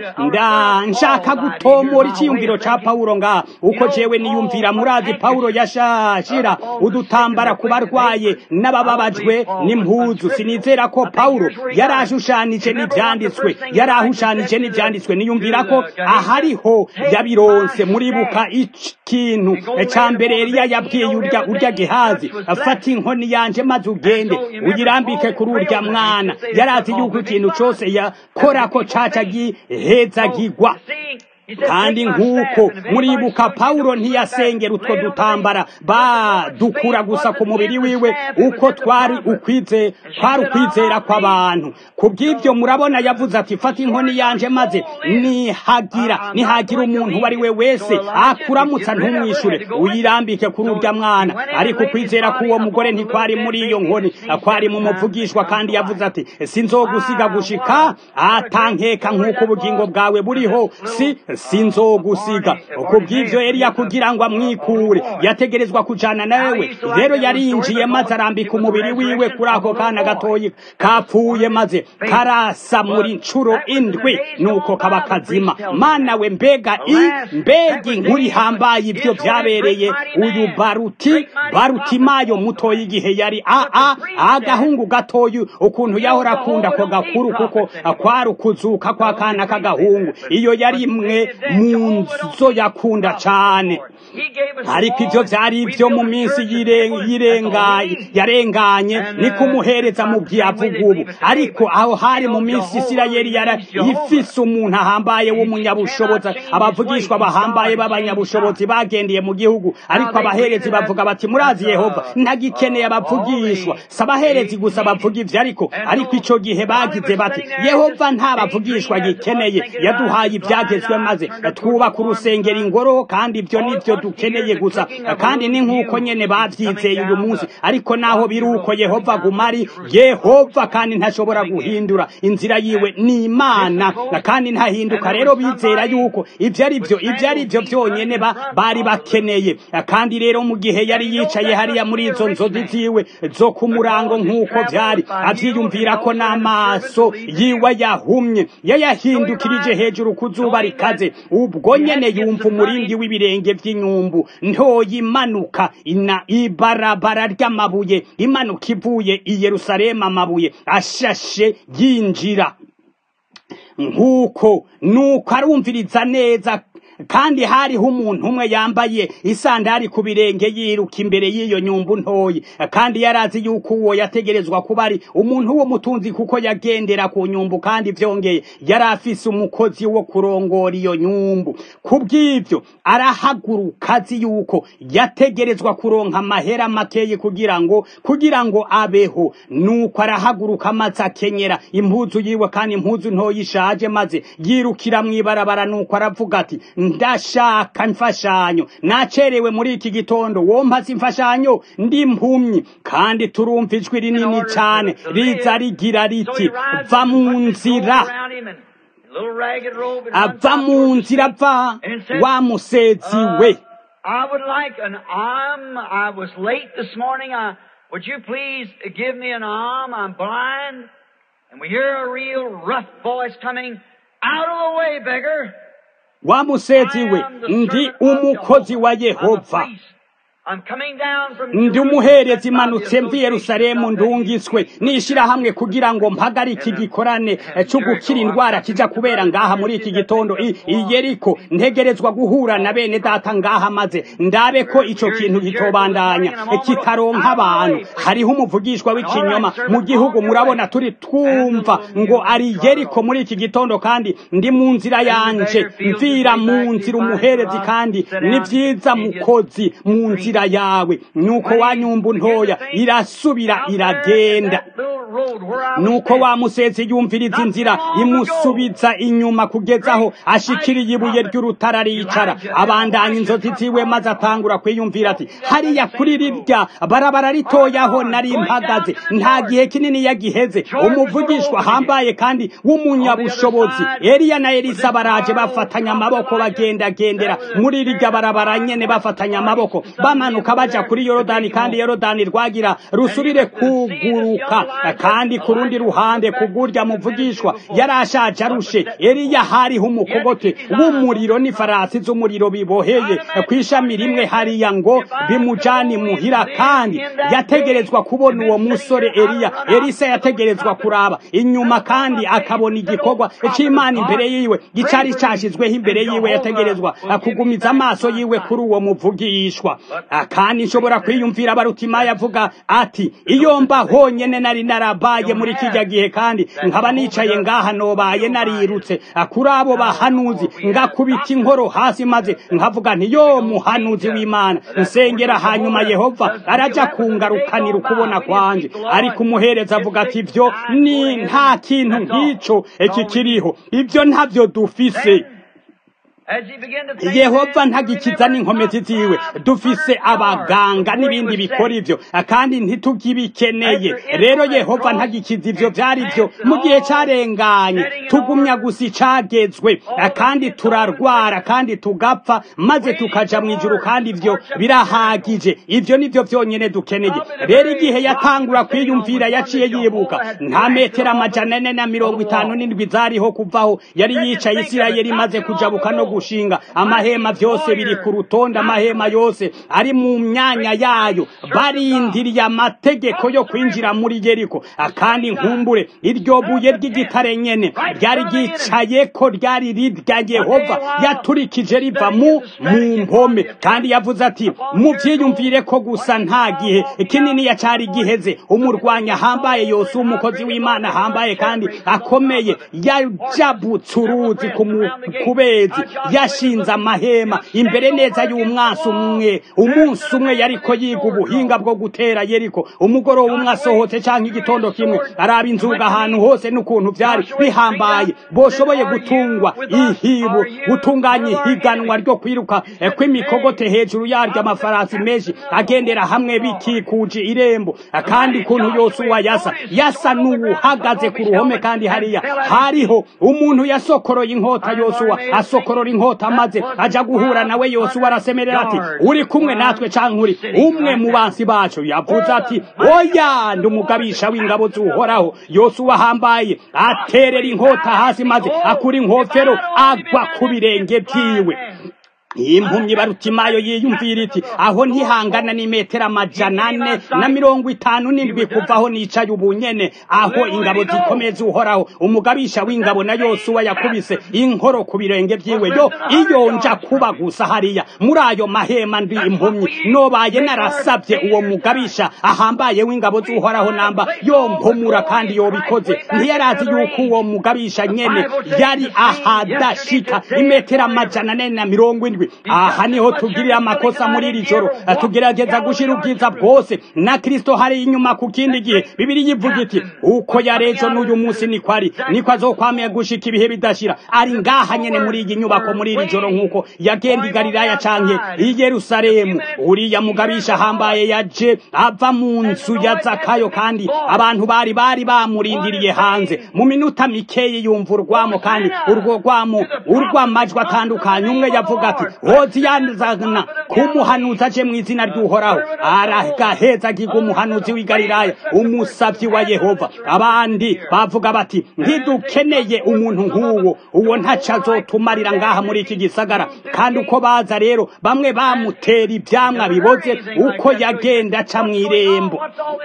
Speaker 1: nshaka gutomora iciyumviro ca Paulo ngaha uko jewe niyumvira. Murazi Paulo yashashira udutambara ku barwaye n'abababajwe n'impuzu. Sinizera ko Paulo yarashushanije n'ivyanditswe, yarahushanije n'ivyanditswe. Niyumvira ko ahariho yabironse. Muribuka ikintu ca mbere Eliya yabwiye urya urya Gehazi, afata inkoni yanje maze ugende uyirambike kuri urya mwana. Yarazi yuko ikintu cose yakorako caca gihezagirwa. Kandi nk'uko muribuka Paulo ntiyasengera utwo dutambara badukura gusa ku mubiri wiwe, uko twari ukwize twari ukwizera kw'abantu. Kubw'ivyo murabona yavuze ati fata inkoni yanje maze nihagira nihagira umuntu wari we wese akuramutsa ntumwishure uyirambike kuri urya mwana. Ariko kwizera k'uwo mugore ntikwari muri iyo nkoni, kwari mu muvugishwa. Kandi yavuze ati sinzogusiga gushika atankeka nk'uko ubugingo bwawe buriho, si sinzogusiga. Kubw'ivyo Eliya kugira ngo amwikure yategerezwa kujana nawe. Rero yarinjiye maze arambika umubiri wiwe kuri ako kana gatoyi kapfuye, maze karasa muri ncuro indwi, nuko kaba kazima. Mana we, mbega i mbega inkuri hambaye ibyo vyabereye uyu Baruti Barutimayo mutoyi igihe yari a a agahungu gatoyi, ukuntu yahora akunda ko gakuru, kuko kwari ukuzuka kwa kana kagahungu. Iyo yari imwe mu nzo yakunda cane. Ariko ivyo vyari ivyo mu minsi yirengaye yarenganye niko umuhereza mu byavuga ubu. Ariko aho hari mu minsi Isirayeli yara ifise umuntu ahambaye w'umunyabushobozi, abavugishwa bahambaye b'abanyabushobozi bagendeye mu gihugu. Ariko abaherezi bavuga bati murazi Yehova ntagikeneye abavugishwa, sabaherezi gusa bavuga ivyo. Ariko ariko ico gihe bagize bati Yehova nta bavugishwa gikeneye, yaduhaye ibyagezwe maze twubaka urusengero ingoro, kandi ivyo nivyo dukeneye gusa. Kandi ni nkuko nyene bavyizeye uyu munsi. Ariko naho biruko Yehova gumari Yehova, kandi ntashobora guhindura inzira yiwe ni Imana, kandi ntahinduka. Rero bizera yuko ivyo ari byo ivyo ari byo byonyene bari bakeneye. Kandi rero mu gihe yari yicaye hariya muri izo nzozi ziwe zo ku murango nkuko vyari avyiyumvira ko n'amaso yiwe yahumye, yayahindukirije hejuru kuzuba rikaze, ubwo nyene yumva umurindi w'ibirenge vy'inyumbu ntoyi imanuka ina ibarabara ry'amabuye imanuka ivuye i Yerusalemu, amabuye ashashe yinjira nkuko nuko arumviriza neza. Kandi hariho umuntu umwe yambaye isandari ku birenge yiruka imbere y'iyo nyumbu ntoyi, kandi yarazi yuko uwo yategerezwa kuba ari umuntu wo mutunzi kuko yagendera ku nyumbu, kandi vyongeye yari afise umukozi wo kurongora iyo nyumbu. Kubw'ivyo arahaguruka azi yuko yategerezwa kuronka amahera makeye kugira ngo kugira ngo abeho. Nuko arahaguruka maze akenyera impuzu yiwe, kandi impuzu ntoyi ishaje, maze yirukira mw'ibarabara. Nuko aravuga ati ndashaka imfashanyo, nacerewe muri iki gitondo, wompaza imfashanyo, ndi mpumyi. Kandi turumva ijwi rinini cyane riza rigira riti va mu nzira, ava mu nzira, va wa musezi we.
Speaker 2: I would like an arm. I was late this morning. I, would you please give me an arm? I'm blind. And we hear a real rough voice coming, out of the way, beggar.
Speaker 1: Wa musezi we, ndi umukozi wa Yehova, ndi umuherezi imanutse mvi Yerusalemu, ndungiswe n'ishirahamwe kugira ngo mpagarike igikorane cyo gukira indwara kija kubera ngaha muri iki gitondo i Yeriko. Ntegerezwa guhura na bene data ngaha, maze ndabe ko ico kintu gitobandanya kitaronka abantu. Hariho umuvugishwa w'ikinyoma mu gihugu, murabona turi twumva ngo ari Yeriko muri iki gitondo, kandi ndi mu nzira yanje mvira mu nzira umuherezi, kandi ni vyiza mukozi mu nzira yawe. Nuko wa nyumbu ntoya irasubira iragenda. Nuko wa musezi yumviriza inzira imusubiza inyuma kugezaho ashikiriye ibuye ry'urutara aricara, abandanya inzozi ziwe, maze atangura kwiyumvira ati hariya kuri rirya barabara ritoyaho nari mpagaze nta gihe kinini yagiheze, umuvugishwa hambaye kandi w'umunyabushobozi Eliya na Elisa baraje bafatanya amaboko bagenda gendera muri rirya barabara nyene, bafatanya amaboko bamanuka baja kuri Yorodani, kandi Yorodani rwagira rusubire kuguruka. Kandi ku rundi ruhande kugurya muvugishwa yarashaje arushe, Eliya hariho umukogote w'umuriro n'ifarasi z'umuriro biboheye kwishami rimwe hariya ngo bimujani muhira. Kandi yategerezwa kubona uwo musore Eliya. Elisa yategerezwa kuraba inyuma kandi akabona igikorwa c'Imana imbere yiwe gicari cashizweho imbere yiwe. Yategerezwa kugumiza amaso yiwe kuri uwo muvugishwa. Kandi nshobora kwiyumvira Abarutima yavuga ati iyo mba honyene nari narabaye muri kijya gihe, kandi nkaba nicaye ngaha nobaye narirutse kuri abo bahanuzi ngakubita inkoro hasi, maze nkavuga nti yo muhanuzi w'Imana nsengera, hanyuma Yehova araja kungarukanira ukubona kwanje. Ariko umuhereza avuga ati ivyo ni nta kintu nk'ico ekikiriho, ivyo ntavyo dufise. Yehova ntagikiza n'inkomezi ziwe, dufise abaganga n'ibindi bikora ivyo, kandi ntitugibikeneye. Rero Yehova ntagikiza ivyo vyari vyo mu gihe carenganye, tugumya gusa icagezwe, kandi turarwara kandi tugapfa, maze tukaja mw'ijuru, kandi ivyo birahagije. Ivyo nivyo vyonyene dukeneye. Rero igihe yatangura kwiyumvira yaciye yibuka nta metero amajana ane na mirongo itanu n'indwi zariho kuvaho yari yicaye Isirayeli maze kujabuka no gushinga amahema vyose biri ku rutonde, amahema yose ari mu myanya yayo, barindiriye amategeko yo kwinjira muri Yeriko. Kandi nkumbure iryo buye ry'igitare nyene ryari ryicaye ko ryari rirya Yehova yaturikije riva mu mu mpome, kandi yavuze ati muvyiyumvire ko gusa nta gihe kinini yacari giheze umurwanya hambaye yose, umukozi w'Imana hambaye kandi akomeye, yajabutse uruzi kubezi, yashinze amahema imbere neza y'umwansi umwe. Umunsi umwe yariko yiga ubuhinga bwo gutera Yeriko, umugoroba umwe asohotse canke igitondo kimwe araba inzuga ahantu hose n'ukuntu vyari bihambaye, boshoboye gutungwa ihibu gutunganya ihiganwa ryo kwiruka kw'imikogote hejuru yaryo, amafarasi menshi agendera hamwe bikikuje irembo. Kandi kuntu Yosuwa yasa yasa n'uwuhagaze ku ruhome, kandi hariya hariho umuntu yasokoroye inkota. Yosuwa asokorora inkota maze aja guhura nawe. Yosuwa arasemerera ati uri kumwe natwe canke uri umwe mu bansi bacu? Yavuze ati oya, ndi umugabisha w'ingabo z'Uhoraho. Yosuwa hambaye aterera inkota hasi maze akura inkofero agwa ku birenge vyiwe. Impumyi Barutimayo yiyumvira iti aho ntihangana ni metero amajana ane na mirongo itanu n'indwi kuvaho nicaye ubunyene, aho ingabo zikomeye z'Uhoraho, umugabisha w'ingabo na Yosuwa yakubise inkoro ku birenge vyiwe. Yo iyo nja kuba gusa hariya muri ayo mahema ndi impumyi, nobaye narasavye uwo mugabisha ahambaye w'ingabo z'Uhoraho namba yo mpumura kandi yobikoze. Ntiyarazi yuko uwo mugabisha nyene yari ahadashika imetero amajana ane na mirongo indwi. Aha niho tugirira amakosa muri iri joro, tugerageza gushira ubwiza bwose na Kristo hari inyuma ku kindi gihe. Bibiri yivuga iti uko yarejo n'uyu munsi niko ari, niko azokwamye gushika ibihe bidashira. Ari ngaha nyene muri iyi nyubako muri iri joro, nkuko yagenda i Galilaya canke i Yerusalemu. Uriya mugabisha hambaye yaje ava mu nzu ya Zakayo, kandi abantu bari bari bamurindiriye hanze. Mu minota mikeye yumva urwamo, kandi urwo rwamo urw'amajwi atandukanye. Umwe yavuga ati Hoziyana kumuhanuza aje mu izina ry'Uhoraho, aragaheza giga umuhanuzi w'i Galilaya, umusavyi wa Yehova. Abandi bavuga bati ntidukeneye umuntu nk'uwo, uwo ntaca azotumarira ngaha muri iki gisagara. Kandi uko baza rero bamwe bamutera ivyamwa biboze uko yagenda aca mw'irembo,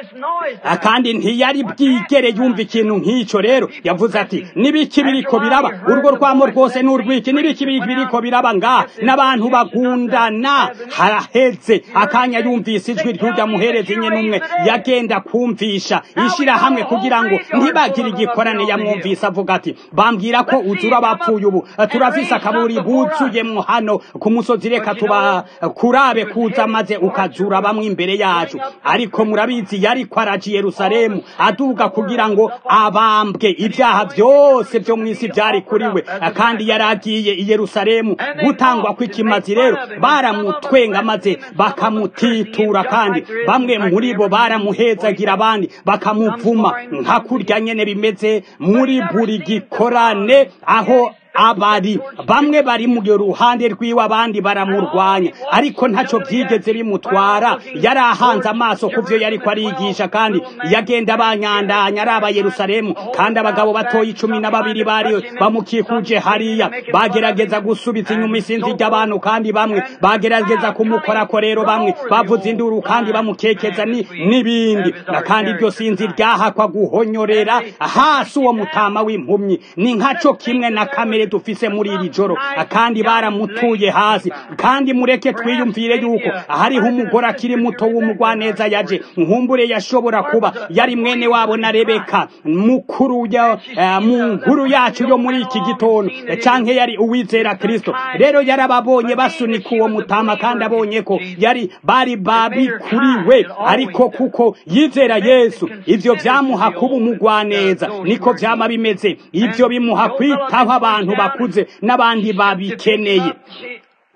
Speaker 1: kandi ntiyari bwigere yumva ikintu nk'ico. Rero yavuze ati nibiki biriko biraba? Urwo rwamo rwose n'urwiki, nibiki biriko biraba ngaha? N'abantu bagundana. Haraheze akanya yumvise ijwi ry'urya muherezi nyene umwe yagenda kumvisha ishira hamwe kugira ngo ntibagire igikorane. Yamwumvise avuga ati bambwira ko uzura bapfuye, ubu turafise akaburi buzuyemwo hano ku musozi, reka tuba kurabe kuza maze ukazura bamwe imbere yacu. Ariko murabizi yariko araje Yerusalemu aduga kugira ngo abambwe, ibyaha byose byo mw'isi byari kuriwe, kandi yaragiye i Yerusalemu gutangwa kw'ikimazi. Rero baramutwenga maze bakamutitura, kandi bamwe muri bo baramuhezagira, abandi bakamuvuma, nka kurya nyene bimeze muri buri gikorane aho abari. Bamwe bari mu ruhande rwiwe, abandi baramurwanya, ariko ntaco byigeze bimutwara. Yari ahanze amaso kuvyo yariko arigisha, kandi yagenda banyandanya araba Yerusalemu. Kandi abagabo batoyi cumi na babiri bari bamukikuje hariya bagerageza gusubiza inyuma isinzi ry'abantu, kandi bamwe bagerageza kumukorako. Rero bamwe bavuza induru kandi bamukekeza n'ibindi, kandi iryo sinzi ryahakwa guhonyorera hasi uwo mutama w'impumyi. Ni nkaco kimwe na kamere dufise muri iri joro, kandi baramutuye hasi. Kandi mureke twiyumvire yuko hariho umugore akiri muto w'umugwaneza yaje, nkumbure yashobora kuba yari mwene wabo na Rebeka mukuru ya uh, mu nkuru yacu yo muri iki gitondo, canke yari uwizera Kristo. Rero yarababonye basunika uwo mutama, kandi abonye ko yari bari babikuriwe, ariko kuko yizera Yesu ivyo vyamuha kuba umugwaneza. Niko vyama bimeze, ivyo bimuha kwitaho abantu bakuze n'abandi babikeneye.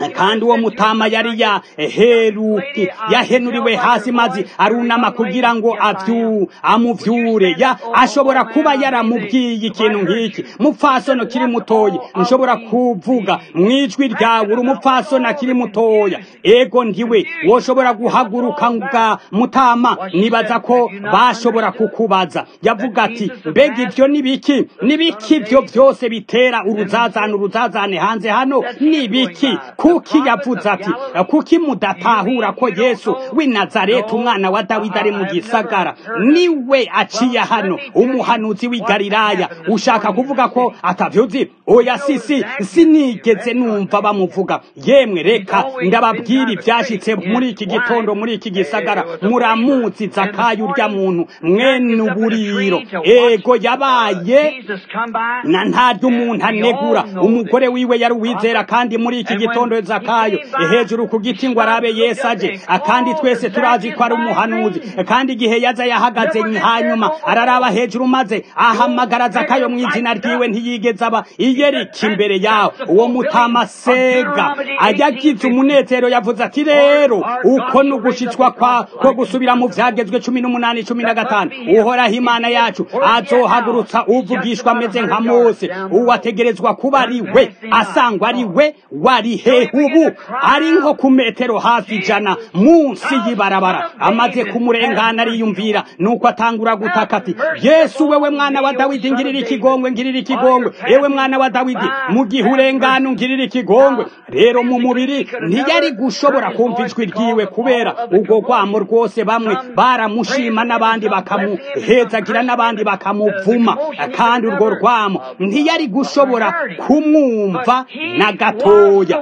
Speaker 1: kandi uwo mutama yari yaheruki yahenuriwe hasi mazi arunama kugira ngo avyu amuvyure ya ashobora kuba yaramubwiye ikintu nk'iki mupfasono kiri mutoyi nshobora kuvuga mwijwi ryawe uri umupfasono akiri mutoya ego ndiwe woshobora guhaguruka nga mutama nibaza ko bashobora kukubaza yavuga ati mbega ivyo nibiki nibiki ivyo vyose bitera uruzazane uruzazane hanze hano nibiki kuki yavuze ati kuki mudatahura ko Yesu w'i Nazareti umwana wa Dawidi ari mu gisagara niwe aciye hano umuhanuzi w'i Galilaya ushaka kuvuga ko atavyuzi oya sisi sinigeze numva bamuvuga yemwe reka ndababwira ivyashitse muri iki gitondo muri iki gisagara muramuzi Zakayo urya muntu mwene uburiro ego yabaye na ntaryo umuntu anegura umugore wiwe yari uwizera kandi muri iki gitondo Zakayo hejuru ku giti ngo arabe Yesu aje kandi twese turazi ko ari umuhanuzi kandi igihe yaza yahagaze hanyuma araraba hejuru maze ahamagara Zakayo mu izina ryiwe ntiyigeze aba iyerika imbere yawe uwo mutama sega ajagize umunezero yavuze ati rero uko nugushitswa kwa ko gusubira mu vyagezwe cumi n'umunani cumi na gatanu uhoraho Imana yacu azohagurutsa uvugishwa ameze nka Mose uwategerezwa kuba ari we asangwa ari we wari he ubu ari nko ku metero hafi ijana munsi y'ibarabara amaze kumurengana ariyumvira nuko atangura gutaka ati Yesu wewe mwana wa Dawidi ngirira ikigongwe ngirira ikigongwe ewe mwana wa Dawidi mu gihe urengana ngirira ikigongwe rero mu mubiri ntiyari gushobora kumva ijwi ryiwe kubera ubwo gwamo rwose bamwe baramushima n'abandi bakamuhezagira n'abandi bakamuvuma kandi urwo rwamo ntiyari gushobora kumwumva na gatoya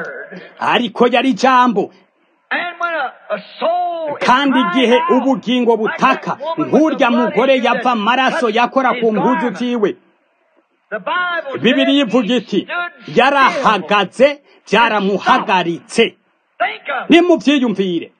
Speaker 1: ariko yari jambo kandi igihe ubugingo butaka nk'urya mugore yava amaraso yakora ku mpuzu ziwe Bibiliya ivuga iti yarahagaze byaramuhagaritse nimuvyiyumvire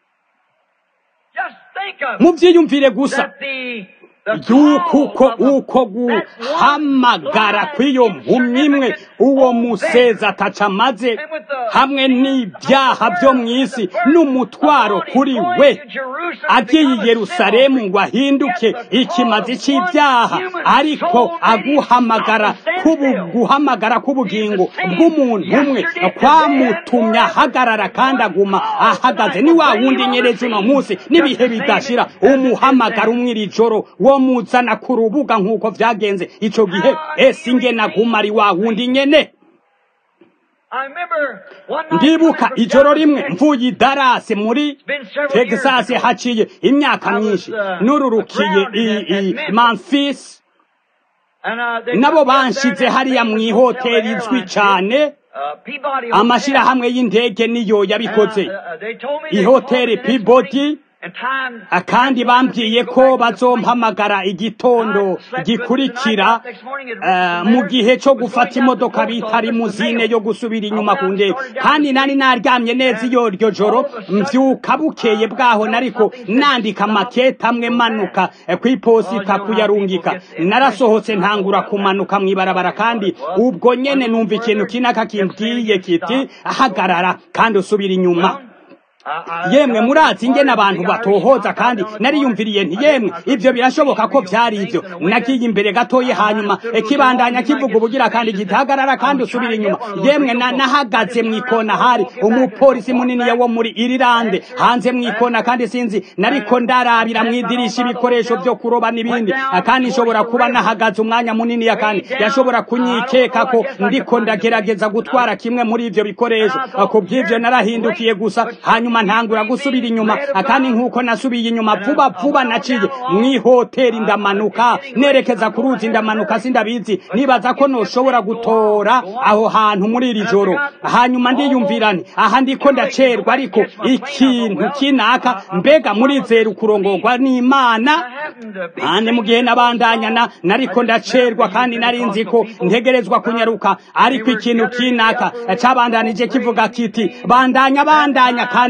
Speaker 1: muvyiyumvire gusa yuko uko guhamagara kw'iyo mpumyi imwe uwo museza ataca maze hamwe n'ibyaha byo mu isi n'umutwaro kuri we agiye i Yerusalemu ngo ahinduke ikimazi cy'ibyaha ariko aguhamagara guhamagara k'ubugingo bw'umuntu umwe kwamutumye ahagarara kandi aguma ahagaze ni wa wundi nyereza uno munsi n'ibihe bidashira umuhamagara umwiri joro wo muzana ku rubuga nk'uko vyagenze ico gihe ese inge naguma ari wa wundi nyene ndibuka ijoro rimwe mvuye i Dallas muri Texas haciye imyaka myinshi nururukiye i Memphis nabo banshize hariya mu ihoteli izwi cane amashirahamwe y'indege niyo yabikoze ihoteli Peabody akandi bambwiye ko bazompamagara igitondo gikurikira mu gihe cyo gufata imodoka bita limuzine yo gusubira inyuma ku ndege kandi nani naryamye neza iyo ryo joro mvyuka bukeye bwaho nariko nandika makete amwe manuka kwiposita kuyarungika narasohotse ntangura kumanuka mwibarabara kandi ubwo nyene numva ikintu kinaka kimbwiye kiti ahagarara kandi usubira inyuma yemwe murazi ingene abantu batohoza kandi nariyumviriye nti yemwe ivyo birashoboka ko vyari ivyo nagiye imbere gatoye hanyuma ekibandanya kivuga ubugira kandi gitahagarara kandi usubira inyuma yemwe nahagaze mwikona hari umupolisi munini yawo muri Irilande hanze mwikona kandi sinzi nariko ndarabira mwidirisha ibikoresho byo kuroba n'ibindi kandi nshobora kuba nahagaze umwanya munini ya kandi yashobora kunyikeka ko ndiko ndagerageza gutwara kimwe muri ivyo bikoresho kubw'ivyo narahindukiye gusa hanyuma ntangura gusubira inyuma akandi nkuko nasubiye inyuma vuba vuba naciye mwihoteli ndamanuka nerekeza ku ruzi ndamanuka sindabizi nibaza ko noshobora gutora aho hantu muri iri joro hanyuma ndiyumvirane aha ndiko ndacerwa ariko ikintu kinaka mbega muri zeru kurongorwa n'Imana ande mu gihe nabandanyana nariko ndacerwa kandi narinzi ko ntegerezwa kunyaruka ariko ikintu kinaka cabandanije kivuga kiti bandanya bandanya kandi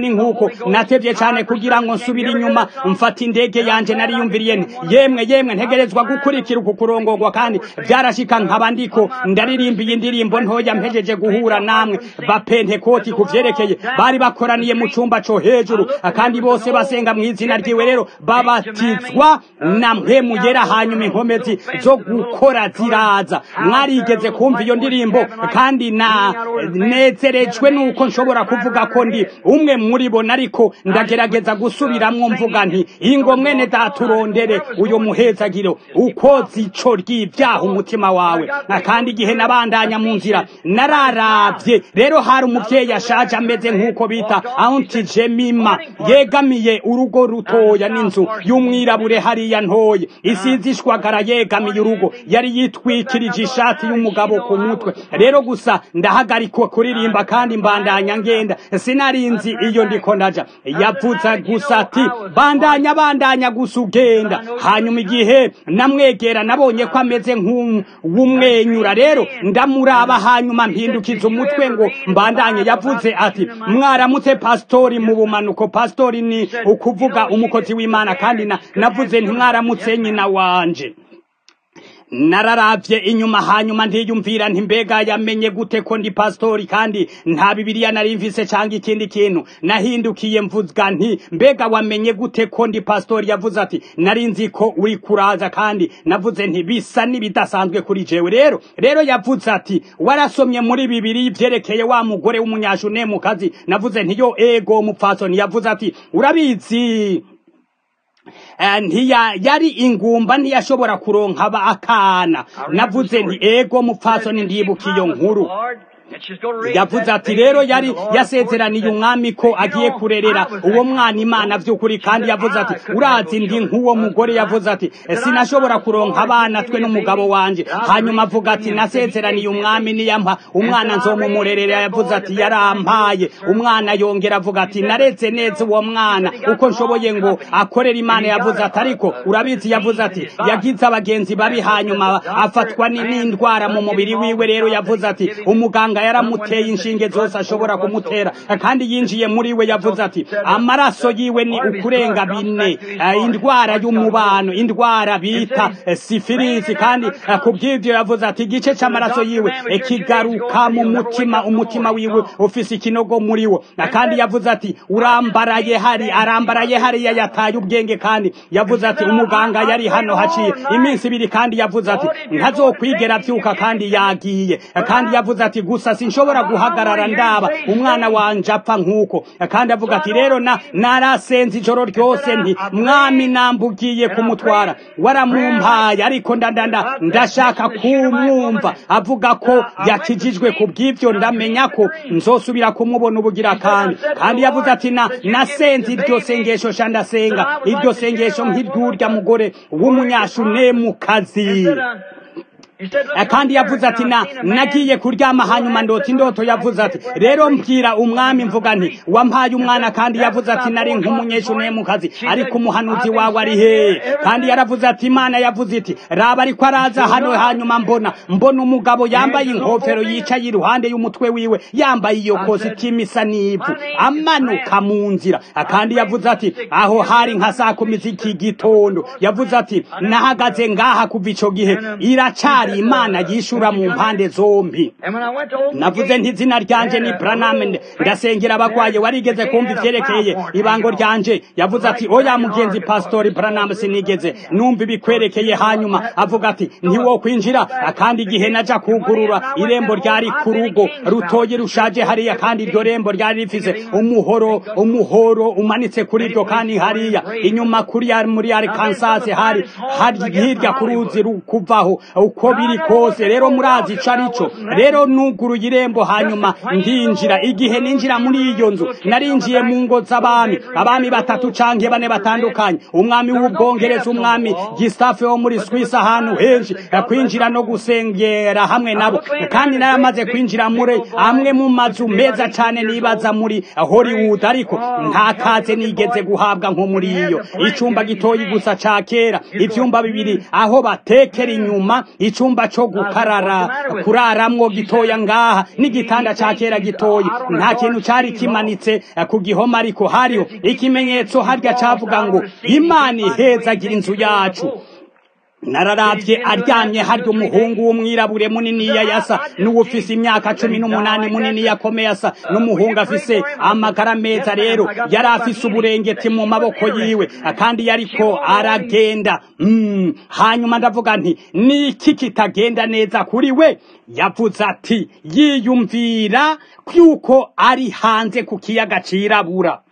Speaker 1: ni nk'uko natevye cane kugira ngo nsubire inyuma mfata indege yanje nariyumviriye nti yemwe yemwe ntegerezwa gukurikira uku kurongorwa kandi byarashika nkaba ndiko ndaririmbiye indirimbo ntoya mpejeje guhura namwe bapentekoti kuvyerekeye bari bakoraniye mu cumba co hejuru kandi bose basenga mu izina ryiwe rero babatizwa na mpemu yera hanyuma inkomezi zo gukora ziraza mwarigeze kumva iyo ndirimbo kandi na nezerejwe nuko nshobora kuvuga ko ndi umwe muri bo nariko ndagerageza gusubiramwo mvuga nti ingo mwene daturondere uyo muhezagiro ukoze ico ry'ivyaha umutima wawe kandi igihe nabandanya mu nzira nararavye rero hari umuvyeyi ashaje ameze nk'uko bita Auntie Jemima yegamiye urugo rutoya n'inzu y'umwirabure hariya ntoye isizishwagara yegamiye urugo yari yitwikirije ishati y'umugabo ku mutwe rero gusa ndahagarikwa kuririmba kandi mbandanya ngenda sinarinzi iyo ndiko ndaja yavuze gusa ati bandanya bandanya gusa ugenda hanyuma igihe namwegera nabonye ko ameze nk'umwenyura rero ndamuraba hanyuma mpindukiza umutwe ngo mbandanye yavuze ati mwaramutse pastori mu bumanuko pastori ni ukuvuga umukozi w'Imana kandi na navuze nti mwaramutse nyina wanje nararavye inyuma hanyuma ndiyumvira nti mbega yamenye gute ko ndi pastori kandi nta bibiliya nari mvise cyangwa ikindi kintu nahindukiye mvuga nti mbega wamenye gute ko ndi pastori yavuze ati nari nzi ko uri kuraza kandi navuze nti bisa nibidasanzwe kuri jewe rero rero yavuze ati warasomye muri bibiri ivyerekeye wa mugore w'umunyashune mu kazi navuze nti yo ego mupfasoni yavuze ati urabizi ntiya yari ingumba ntiyashobora kuronka aba akana navuze nti ego mupfasoni ndibuka iyo nkuru yavuze ati rero yari yasezeraniye umwami ko agiye kurerera uwo mwana Imana vy'ukuri kandi yavuze ati urazi ndi nk'uwo mugore yavuze ati sinashobora kuronka abana twe n'umugabo wanje hanyuma avuga ati nasezeraniye umwami niyampa umwana nzomumurerera yavuze ati yarampaye umwana yongera avuga ati naretse neza uwo mwana uko nshoboye ngo akorera Imana yavuze ati ariko urabizi yavuze ati yagize abagenzi babi hanyuma afatwa n'indwara mu mubiri wiwe rero yavuze ati umuganga yaramuteye inshinge zose ashobora kumutera kandi yinjiye muri we yavuze ati amaraso yiwe ni ukurenga bine indwara y'umubano indwara bita sifilisi kandi kubyivyo yavuze ati igice c'amaraso yiwe kigaruka mu mutima umutima wiwe ufise ikinogo muri wo kandi yavuze ati urambaraye hari arambaraye hari yataye ubwenge kandi yavuze ati umuganga yari hano haciye iminsi ibiri kandi yavuze ati ntazokwigera vyuka kandi yagiye kandi yavuze ati gusa sinshobora guhagarara ndaba umwana wanje apfa nkuko kandi avuga ati rero na narasenze ijoro ryose nti mwami nambugiye kumutwara waramumpaye ariko ndandanda ndashaka kumwumva avuga ko yakijijwe kubw'ivyo ndamenya ko nzosubira kumubona ubugira kandi kandi yavuze ati na nasenze iryo sengesho shandasenga iryo sengesho nk'iryurya mugore w'umunyashune mu kazi kandi yavuze ati na nagiye kuryama hanyuma ndota indoto yavuze ati rero mbwira umwami mvuga nti wampaye umwana kandi yavuze ati nari nk'umunyeshuri mu kazi ariko umuhanuzi wawe ari he kandi yaravuze ati Imana yavuze iti raba ariko araza hano hanyuma mbona mbona umugabo yambaye inkofero yicaye iruhande y'umutwe wiwe yambaye iyo kositimu isa n'ivu amanuka mu nzira kandi yavuze ati aho hari nka saa kumi z'iki gitondo yavuze ati nahagaze ngaha kuva ico gihe iracari Imana yishura mu mpande zombi navuze nti izina ryanje ni Branham ndasengera abagwaye warigeze kumva ivyerekeye ibango ryanje yavuze ati oya mugenzi pastori Branham sinigeze numva ibikwerekeye hanyuma avuga ati ntiwo kwinjira kandi igihe naja kugurura irembo ryari ku rugo rutoye rushaje hariya kandi iryo rembo ryari rifise umuhoro umuhoro umanitse kuri ryo kandi hariya inyuma kuri ya muri Arkansas hari hari hirya kuruzi rukuvaho uko biri kose rero murazi carico rero nuguruye irembo hanyuma ndinjira igihe ninjira muri iyo nzu narinjiye mu ngo z'abami abami batatu canke bane batandukanye umwami w'ubwongereza umwami Gustave wo muri Swiss ahantu henshi kwinjira no gusengera hamwe nabo kandi naramaze kwinjira muri amwe mu mazu meza cane nibaza muri Hollywood ariko nta kaze nigeze guhabwa nko muri iyo icumba gitoyi gusa ca kera ivyumba bibiri aho batekera inyuma icumba icumba co gukarara kuraramwo gitoya ngaha n'igitanda ca kera gitoyi nta kintu cari kimanitse ku gihome ariko hariho ikimenyetso harya cavuga ngo Imana ihezagira inzu yacu. Nararavye aryamye harya umuhungu w'umwirabure muniniya yasa n'uwufise imyaka cumi n'umunani munini yakomeye asa n'umuhungu afise amagara meza. Rero yari afise uburengeti mu maboko yiwe kandi yariko aragenda. Mm. Hanyuma ndavuga nti niki kitagenda neza kuri we? Yavuze ati yiyumvira yuko ari hanze ku kiyaga cirabura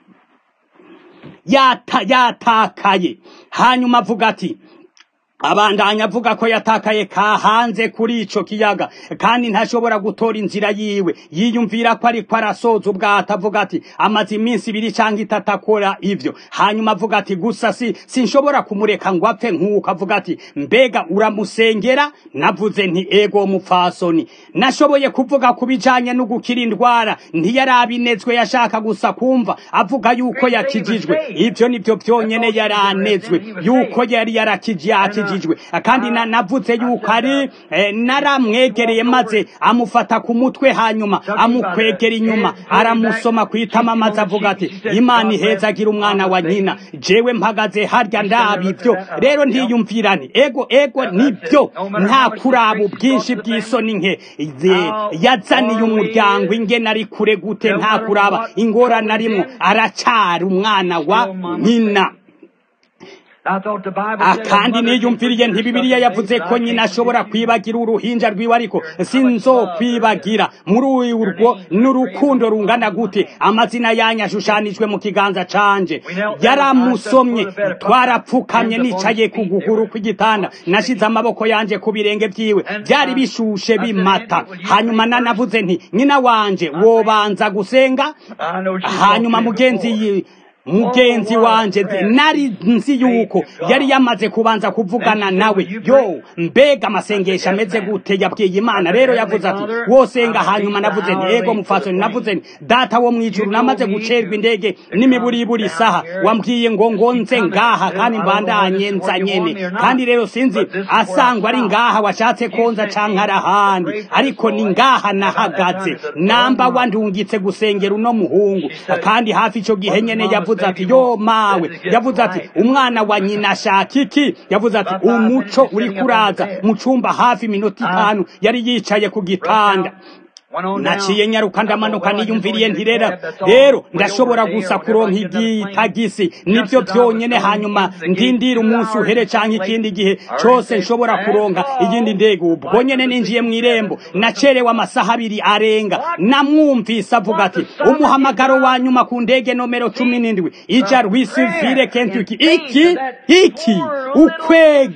Speaker 1: yata yatakaye. Hanyuma avuga ati abandanya avuga ko yatakaye ka hanze kuri ico kiyaga kandi ntashobora gutora inzira yiwe. Yiyumvira ko ariko arasoza ubwato, avuga ati amaze iminsi ibiri canke itatu akora ivyo. Hanyuma avuga ati gusa si sinshobora kumureka ngo apfe nk'uko. Avuga ati mbega uramusengera? Navuze nti ego mupfasoni. Nashoboye kuvuga kubijanye no gukira indwara, ntiyarabinezwe, yashaka gusa kumva avuga yuko yakijijwe. Ivyo nivyo vyonyene yaranezwe, yuko yari yarakijije kandi na navuze yuko ari eh, naramwegereye maze amufata ku mutwe hanyuma amukwegera inyuma aramusoma kwitama maze avuga ati Imana ihezagira umwana wa nyina. Jewe mpagaze harya ndabivyo rero ntiyumvirane ego ego nibyo nta kuraba bwinshi bw'isoni nke yazaniye umuryango ingene ari kure gute, nta kuraba ingorane arimo, aracyari umwana wa nyina. Akandi niyumviriye nti Bibiliya yavuze ko nyina ashobora kwibagira uruhinja rwiwe, ariko sinzokwibagira. Muri urwo n'urukundo rungana gute amazina yanyu ashushanijwe mu kiganza canje. Yaramusomye, twarapfukamye nicaye ku guguru kw'igitanda, nashize amaboko yanje ku birenge vyiwe, byari bishushe bimata. Hanyuma nanavuze nti nyina wanje wobanza gusenga. Hanyuma mugenzi mugenzi wanje nari nzi yuko yari yamaze kubanza kuvugana nawe. Yo mbega amasengesho ameze gute yabwiye Imana. Rero yavuze ati wosenga. Hanyuma navuze nti ego mufasoni. Navuze nti data wo mwijuru, namaze gucerwa indege n'imiburiburi isaha, wambwiye ngo ngonze ngaha kandi mbandanye nza nyene. Kandi rero sinzi asangwa ari ngaha washatse konza canke arahandi, ariko ni ngaha nahagaze. Namba wandungitse gusengera uno muhungu. Kandi hafi ico gihe nyene yavuze ati yo mawe, yavuze ati umwana wa nyina ashaka iki? Yavuze ati umuco uri kuraza mu cumba hafi iminota itanu. Yari yicaye ku gitanda. Naciye nyaruka ndamanuka niyumviriye nti rero rero ndashobora gusa kuronka igitagisi, nivyo vyonyene. Hanyuma ndindira umunsi uhere canke ikindi gihe cose nshobora kuronka iyindi ndege. Ubwo nyene ninjiye mw'irembo, nacerewe amasaha abiri arenga. Namwumvise avuga ati umuhamagaro wa nyuma ku ndege nomero cumi n'indwi ija Louisville, Kentucky. Iki iki ukwe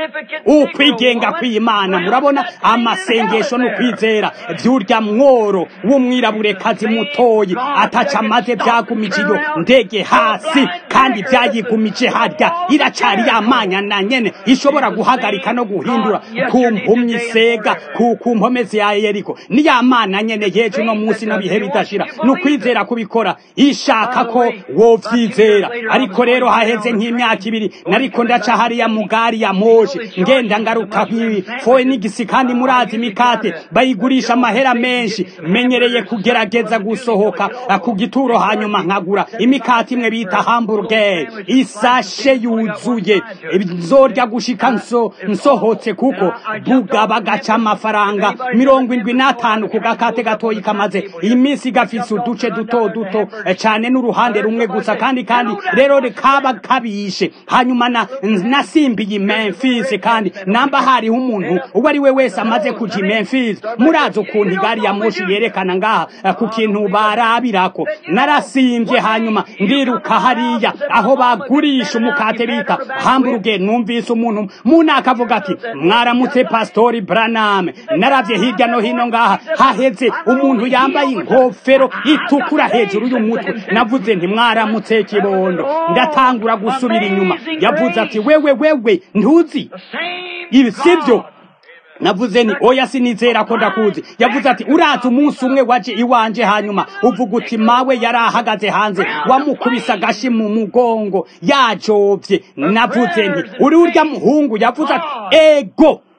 Speaker 1: ukwigenga kw'Imana. Murabona amasengesho no kwizera vyurya mworo w'umwirabure kazi mutoyi ataca maze byagumije iyo ndege hasi, kandi byayigumije harya iracari yamanya na nyene ishobora guhagarika no guhindura ku mpumyi sega ku ku mpomezi ya Yeriko. Ni yamana nyene yeje no munsi no bihe bidashira no kwizera kubikora ishaka ko wovyizera. Ariko rero haheze nk'imyaka ibiri nariko ndaca hariya mugari ya moshi ngenda ngaruka foye n'igisi, kandi murazi mikate bayigurisha amahera menshi. Menyereye kugerageza gusohoka ku gituro hanyuma nkagura imikati imwe bita hamburger isashe yuzuye, bizorya gushika nso nsohotse kuko buga bagaca amafaranga mirongo indwi n'atanu ku gakate gatoyi kamaze iminsi gafise uduce duto duto cyane n'uruhande rumwe gusa, kandi kandi rero rekaba kabishe. Hanyuma na nasimbiye Memphis, kandi namba hari umuntu uwo ari we wese amaze kuja Memphis, murazo ukuntu igari ya moshi yerekana ngaha ku kintu barabirako. Narasimbye hanyuma ndiruka hariya aho bagurisha umukate bita hamburger. Numvise umuntu munaka avuga ati mwaramutse Pastori Branham. Naravye hirya no hino ngaha haheze umuntu yambaye inkofero itukura hejuru y'umutwe. Navuze nti mwaramutse kibondo. Ndatangura gusubira inyuma. Yavuze ati wewe wewe ntuzi ibi sivyo? Navuze ni oya sinizera ko ndakuzi. Yavuze ati uraza umunsi umwe waje iwanje hanyuma uvuga uti mawe yarahagaze hanze wamukubisa gashi mu mugongo yajovye. Navuze nti uri urya muhungu? Yavuze ati ego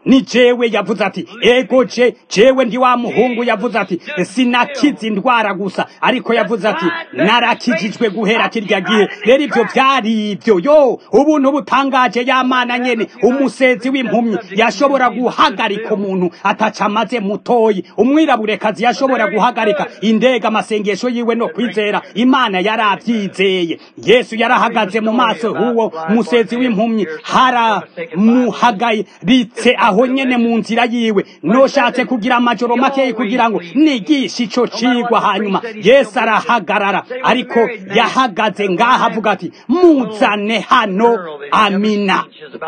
Speaker 1: ni jewe yavuze ati ego je jewe ndi wa muhungu yavuze ati sinakiza indwara gusa ariko yavuze ati narakijijwe guhera kirya gihe rero ivyo vyari ivyo yo ubuntu butangaje y'Imana nyene umusezi w'impumyi yashobora guhagarika umuntu ataca amaze mutoyi umwiraburekazi yashobora guhagarika indega amasengesho yiwe no kwizera Imana yaravyizeye Yesu yarahagaze mu maso huwo musezi w'impumyi hara muhagaye ritse aho nyene mu nzira yiwe noshatse kugira amajoro makeyi kugira ngo nigishe ico cigwa hanyuma Yesu arahagarara ariko yahagaze ngaha avuga ati muzane hano amina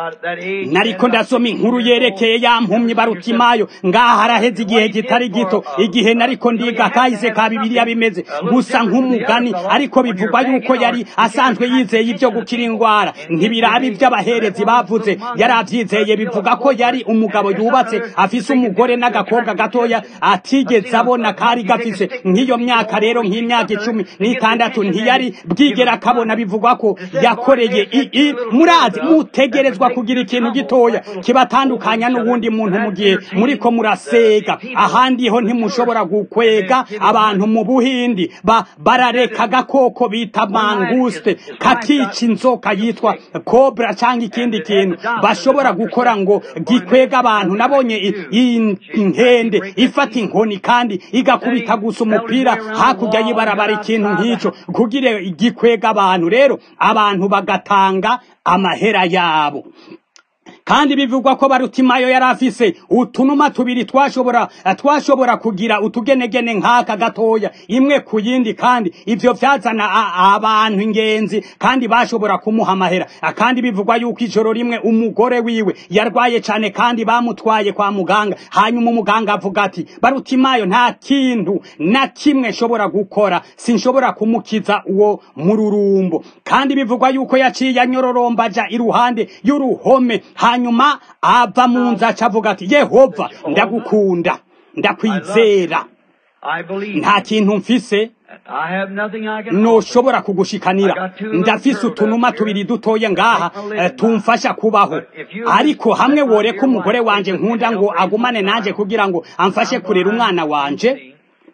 Speaker 1: nariko ndasoma inkuru yerekeye ya mpumyi Barutimayo ngaha haraheze igihe gitari gito igihe nariko ndiga kahise ka Bibiliya bimeze gusa nk'umugani ariko bivugwa yuko yari asanzwe yizeye ibyo gukira ingwara ntibirabi by'abaherezi bavuze yaravyizeye bivuga ko yari umugabo yubatse afise umugore n'agakobwa gatoya atigeze abona kari gafise nk'iyo myaka rero nk'imyaka icumi n'itandatu ntiyari bwigera kabona bivugwa ko yakoreye i murazi mutegerezwa kugira ikintu gitoya kibatandukanya n'ubundi muntu mu gihe muriko murasega ahandi ho ntimushobora gukwega abantu mu Buhindi ba barareka agakoko bita manguste kakica inzoka yitwa cobra cyangwa ikindi kintu bashobora gukora ngo gikwega abantu nabonye inkende ifata inkoni kandi igakubita gusa umupira hakurya yibarabara ikintu nk'ico kugira gikwega abantu rero abantu bagatanga amahera yabo kandi bivugwa ko Barutimayo yarafise utunuma tubiri twashobora twashobora kugira utugenegene nkaka gatoya imwe ku yindi kandi ivyo vyazana abantu ingenzi kandi bashobora kumuha amahera kandi bivugwa yuko ijoro rimwe umugore wiwe yarwaye cane kandi bamutwaye kwa muganga hanyuma umuganga avuga ati Barutimayo nta kintu na kimwe shobora gukora sinshobora kumukiza uwo mururumbo kandi bivugwa yuko yaciye anyororombaja iruhande y'uruhome hanyuma ava mu nzu acavuga ati Yehova ndagukunda ndakwizera nta kintu mfise noshobora kugushikanira ndafise utunuma tubiri dutoye ngaha tumfasha kubaho ariko hamwe woreka umugore wanje nkunda ngo agumane nanje kugira ngo amfashe kurera umwana wanje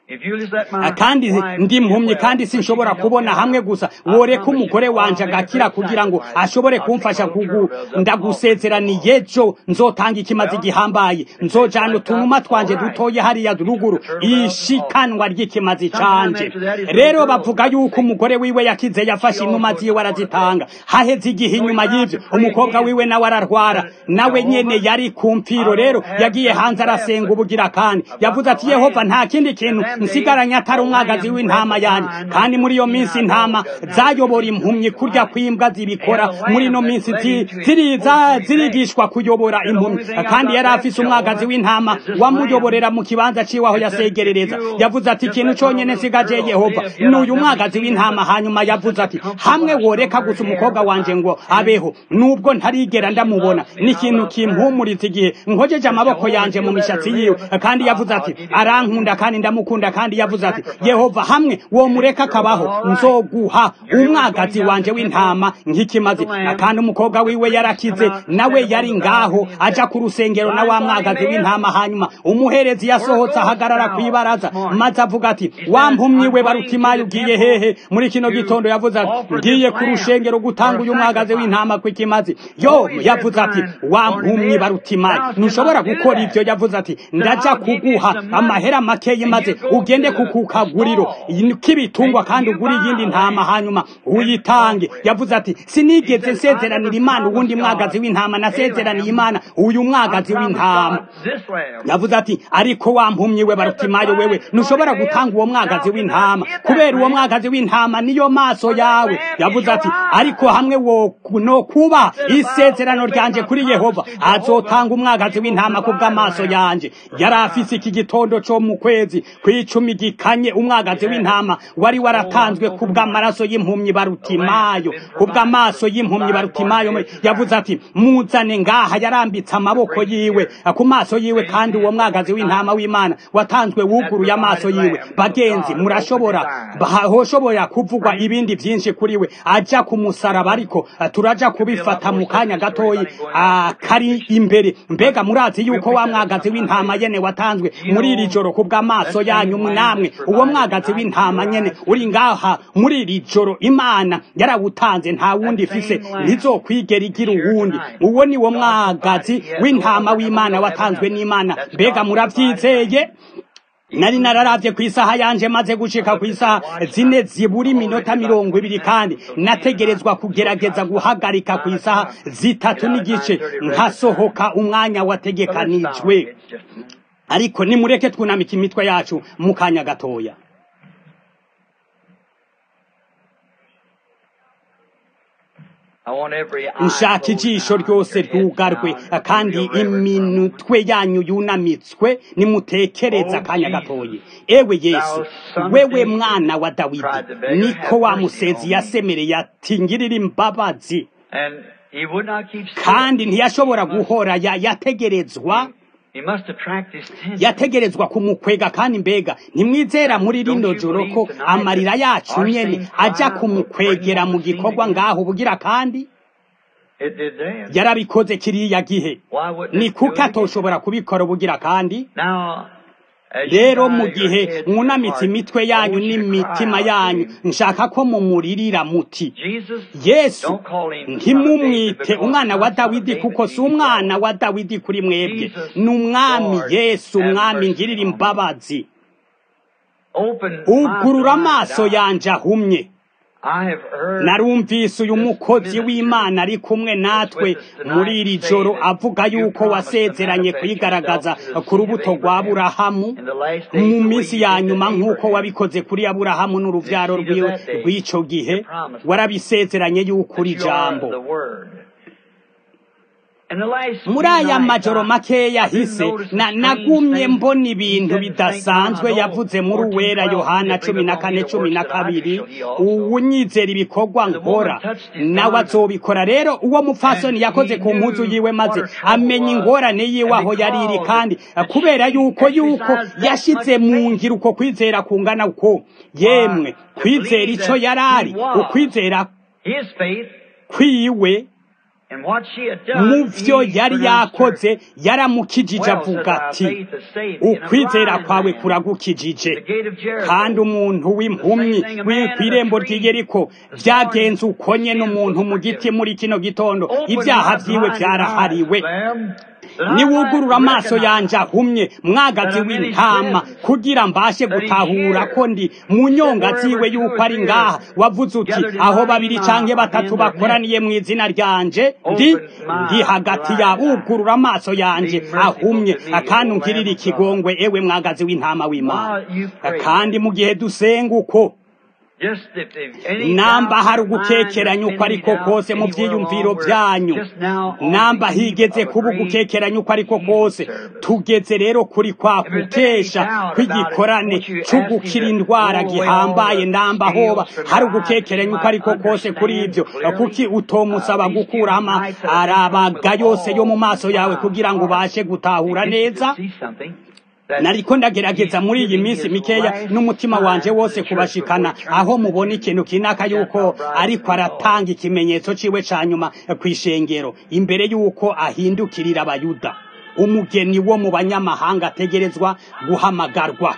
Speaker 1: kandi ndi mpumyi kandi sinshobora kubona hamwe gusa woreka umugore wanje agakira kugira ngo ashobore kumfasha kugu ndagusezeraniye ejo nzotanga ikimazi gihambaye nzojana utunuma twanje dutoye hariya ruguru ishikanwa ry'ikimazi canje rero bavuga yuko umugore wiwe yakize yafashe inuma ziwe arazitanga haheze igihe inyuma y'ivyo umukobwa wiwe nawe ararwara nawe nyene yari ku mpfiro rero yagiye hanze arasenga ubugira kandi yavuze ati Yehova nta kindi kintu nsigaranya atari umwagazi w'intama yanjye kandi muri iyo minsi intama zayobora impumyi kurya kwimbwa zibikora muri no minsi ziriza zirigishwa kuyobora impumyi kandi yari afise umwagazi w'intama wamuyoborera mu kibanza ciwe aho yasegerereza yavuze ati ikintu conyene nsigaje Yehova n'uyu mwagazi w'intama hanyuma yavuze ati hamwe woreka gusa umukobwa wanje ngo abeho nubwo ntarigera ndamubona n'ikintu kimpumuriza igihe nkojeje amaboko yanje mu mishatsi yiwe kandi yavuze ati arankunda kandi ndamukunda kandi yavuze ati Yehova hamwe wo mureka kabaho nzoguha umwagazi wanje w'intama nk'ikimazi kandi umukobwa wiwe yarakize nawe yari ngaho aja ku rusengero na wa mwagazi w'intama hanyuma umuherezi yasohotse ahagarara kwibaraza maze avuga ati wampumyi we Barutimayo ugiye hehe muri kino gitondo yavuze ati ngiye ku rushengero gutanga uyu mwagazi w'intama kw'ikimazi yo yavuze ati wampumyi Barutimayo ntushobora gukora ivyo yavuze ati ndaja kuguha amahera makeyi maze ugende kukukaguriro k'ibitungwa kandi ugura iyindi ntama hanyuma uyitange yavuze ati sinigeze nsezeranira Imana uwundi mwagazi w'intama nasezeraniye Imana uyu mwagazi w'intama yavuze ati ariko wampumyi we Barutimayo wewe ntushobora gutanga uwo mwagazi w'intama kubera uwo mwagazi w'intama niyo maso yawe yavuze ati ariko hamwe wo no kuba isezerano ryanje kuri Yehova azotanga umwagazi w'intama kubw'amaso yanje yari afise iki gitondo co mu kwezi c'icumi gikanye umwagazi w'intama wari waratanzwe kubw'amaraso y'impumyi Barutimayo kubw'amaso y'impumyi Barutimayo yavuze ati muzane ngaha yarambitse amaboko yiwe ku maso yiwe kandi uwo mwagazi w'intama w'Imana watanzwe wuguruye amaso yiwe bagenzi murashobora hoshobora kuvugwa ibindi byinshi kuri we aja ku musaraba ariko turaja kubifata mu kanya gatoyi kari imbere mbega murazi yuko wa mwagazi w'intama yene watanzwe muri iri joro kubw'amaso yanyu namwe uwo mwagazi w'intama nyene uri ngaha muri iri joro Imana yarawutanze nta wundi ifise ntizokwigera igira uwundi uwo ni wo mwagazi w'intama w'Imana watanzwe n'Imana mbega muravyizeye nari nararavye ku isaha yanje maze gushika ku isaha zine zibura iminota mirongo ibiri kandi nategerezwa kugerageza guhagarika ku isaha zitatu n'igice nkasohoka umwanya wategekanijwe ariko nimureke twunamika imitwe yacu mu kanya gatoya. nshaka ijisho ryose ryugarwe kandi iminutwe yanyu yunamitswe nimutekereza akanya gatoyi. Ewe Yesu, wewe mwana wa Dawidi, niko wa musezi yasemereye ati ngirira imbabazi, kandi ntiyashobora guhora yategerezwa yategerezwa kumukwega. kandi mbega ntimwizera muri rino joro ko amarira yacu nyene aja kumukwegera mu gikorwa ngaho ubugira kandi yarabikoze kiriya gihe, ni kuko atoshobora kubikora ubugira kandi. Rero mu gihe mwunamitse imitwe yanyu n'imitima yanyu nshaka ko mumuririra muti Yesu, ntimumwite umwana wa Dawidi kuko si umwana wa Dawidi kuri mwebwe, ni umwami Yesu, umwami ngirira imbabazi. Ugurura amaso yanje ahumye. narumvise uyu mukozi w'Imana ari kumwe natwe muri iri joro avuga yuko wasezeranye kwigaragaza ku rubuto rwa Aburahamu mu minsi ya nyuma nk'uko wabikoze kuri Aburahamu n'uruvyaro rwiwe rw'ico gihe. warabisezeranye yuko uri ijambo. muri aya majoro makeya hise nagumye mbona ibintu bidasanzwe yavuze muri Uwera Yohana cumi na kane cumi na kabiri. uwunyizera ibikorwa nkora nawe azobikora. rero uwo mupfasoni yakoze ku mpuzu yiwe maze amenya ingorane yiwe aho yari iri, kandi kubera yuko yuko yashize mu ngiro uko kwizera kungana uko, yemwe kwizera ico yarari ukwizera kwiwe mu vyo yari yakoze yaramukijije, avuga ati ukwizera kwawe kuragukijije. kandi umuntu w'impumyi w'irembo ry'Iyeriko vyagenze uko nyene umuntu mu giti muri kino gitondo ibyaha vyiwe vyarahariwe. niwugurura amaso yanje ahumye, mwagazi w'intama, kugira mbashe gutahura ko ndi mu nyonga ziwe yuko ari ngaha. wavuze uti aho babiri canke batatu bakoraniye mu izina ryanje ndi ndi hagati yabo. ugurura amaso yanje ahumye kandi ungirira ikigongwe, ewe mwagazi w'intama w'Imana. kandi mu gihe dusenga uko namba hari ugukekeranya uko ariko kose mu vyiyumviro vyanyu, namba higeze kuba ugukekeranya uko ariko kose, tugeze rero kuri kwa kukesha kw'igikorane c'ugukira indwara gihambaye. namba hoba hari ugukekeranya uko ariko kose kuri ivyo, kuki utomusaba gukura ama arabaga yose yo mu maso yawe kugira ngo ubashe gutahura neza? nariko ndagerageza muri iyi minsi mikeya n'umutima wanje wose kubashikana aho mubona ikintu kinaka yuko ariko aratanga ikimenyetso ciwe ca nyuma kw'ishengero imbere yuko ahindukirira Abayuda. umugeni wo mu banyamahanga ategerezwa guhamagarwa.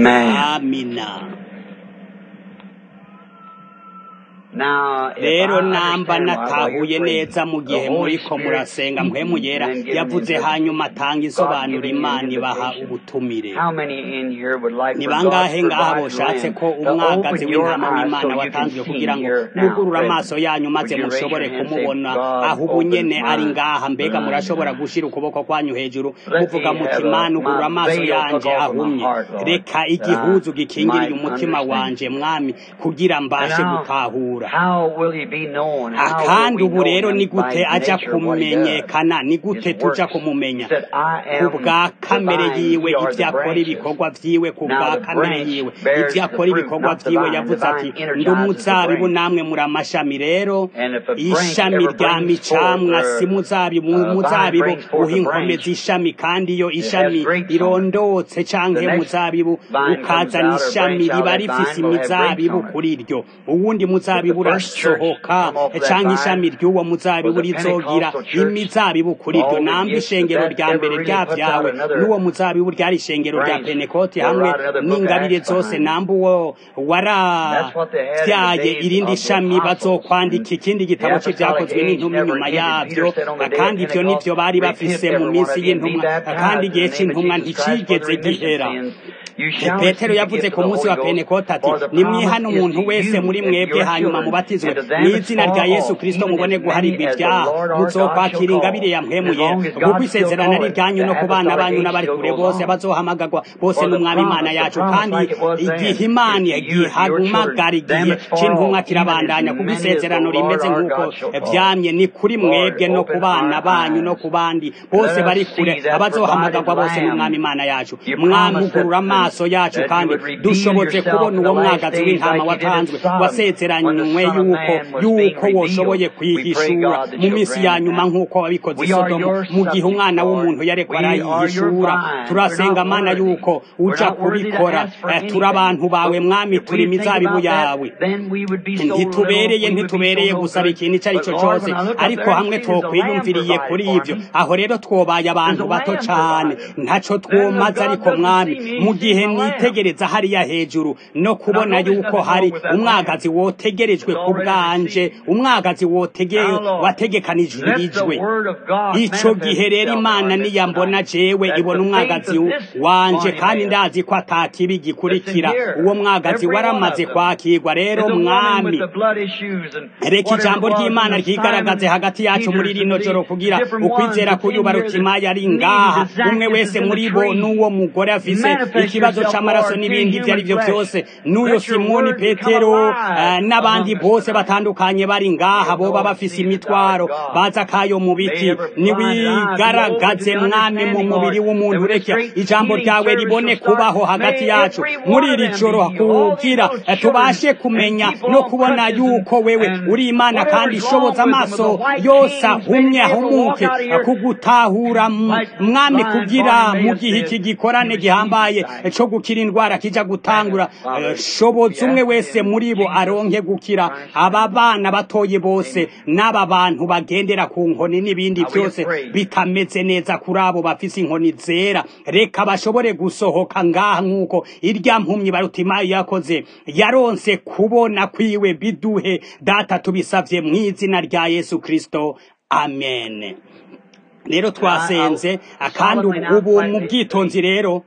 Speaker 1: amina. rero namba natahuye neza mu gihe muriko murasenga mpwemu yera yavuze hanyuma atanga insobanuro Imana ibaha ubutumire. Ni bangahe ngaha boshatse ko umwagazi w'intama w'Imana watanzwe kugira ngo mugurure amaso yanyu maze mushobore kumubona aho ubunyene ari ngaha? Mbega murashobora gushira ukuboko kwanyu hejuru muvuga muti Mana ugurura amaso yanje ahumye, reka igihuzu gikingiriye umutima wanje Mwami kugira mbashe gutahura. Akandi ubu rero ni gute aja kumenyekana? Ni gute tuja kumumenya? Ku bwa kamere yiwe, ivyo akora ibikorwa vyiwe ku bwa kamere yiwe, ivyo akora ibikorwa vyiwe. Yavuze ati ndi umuzabibu namwe muri amashami. Rero ishami rya micamwa si muzabibu. Muzabibu uha inkomezi ishami, kandi iyo ishami irondotse canke muzabibu ukazana ishami riba rifise imizabibu kuri ryo, uwundi muzabibu urasohoka canke ishami ry'uwo muzabibu rizogira imizabibu kuri ryo. Nambe ishengero rya mbere ryavyawe n'uwo muzabibu ryari ishengero rya Pentekote hamwe n'ingabire zose. Nambe uwo waravyaye irindi shami bazokwandika ikindi gitabo c'ivyakozwe n'intumwa inyuma yavyo, kandi ivyo nivyo bari bafise mu minsi y'intumwa, kandi igihe c'intumwa nticigeze gihera. Petero yavuze ku munsi wa Pentekote ati nimwihane umuntu wese muri mwebwe hanyuma mubatizwe mw'izina rya Yesu Kristo mubone guharirwa ivyaha, muzokwakira ingabire ya mpwemu yera, kuko isezerano ari ryanyu no ku bana banyu n'abari kure bose bazohamagagwa bose n'Umwami Imana yacu. Kandi igihe Imana gihamagara igihe c'intumwa kirabandanya, kuko isezerano rimeze nk'uko vyamye ni kuri mwebwe no ku bana banyu no ku bandi bose bari kure abazohamagagwa bose n'Umwami Imana yacu. Mwamugurura amaso yacu kandi dushoboze kubona uwo mwagazi w'intama watanzwe wasezeranywe yuko yuko woshoboye kwihishura mu minsi ya nyuma nk'uko wabikoze i Sodomu mu gihe umwana w'umuntu yarekwa arayihishura. Turasenga Mana yuko uja kubikora. Turi abantu bawe Mwami, turi imizabibu yawe. Ntitubereye ntitubereye gusaba ikintu ico ari cyo cose, ariko hamwe twokwiyumviriye kuri ivyo, aho rero twobaye abantu bato cane ntaco twomaze. Ariko Mwami, mu gihe nitegereza hariya hejuru no kubona yuko hari umwagazi wotegerejwe ku bwanje, umwagazi wotegeye wategekanijwe, ico gihe rero Imana niyambona jewe ibona umwagazi wanje, kandi ndazi ko atakibi gikurikira. Uwo mwagazi waramaze kwakirwa. Rero Mwami, reka ijambo ry'Imana ryigaragaze hagati yacu muri rino joro, kugira ukwizera kuyubarutima yari ngaha umwe wese muri bo, n'uwo mugore afise ikibazo c'amaraso n'ibindi ivyo ari vyo vyose, n'uyo Simoni Petero uh, n'abandi bose batandukanye bari ngaha boba bafise imitwaro baza kayo mu biti. Niwigaragaze Mwami mu mubiri w'umuntu, reka ijambo ryawe ribone kubaho hagati yacu muri iri joro, kugira tubashe kumenya no kubona yuko wewe uri Imana, kandi shoboza amaso yose ahumye ahumuke kugutahura Mwami, kugira mu gihe iki gikorane gihambaye co gukira indwara kija gutangura, shoboza umwe wese muri bo aronke gukira. Aba bana batoye bose n'aba bantu bagendera ku nkoni n'ibindi byose bitameze neza kuri abo bafise inkoni zera, reka bashobore gusohoka ngaha nk'uko irya mpumyi Barutimayo yakoze, yaronse kubona kwiwe. Biduhe Data tubisavye mw'izina rya Yesu Kristo, amen. Rero twasenze akandi ubu mu bwitonzi rero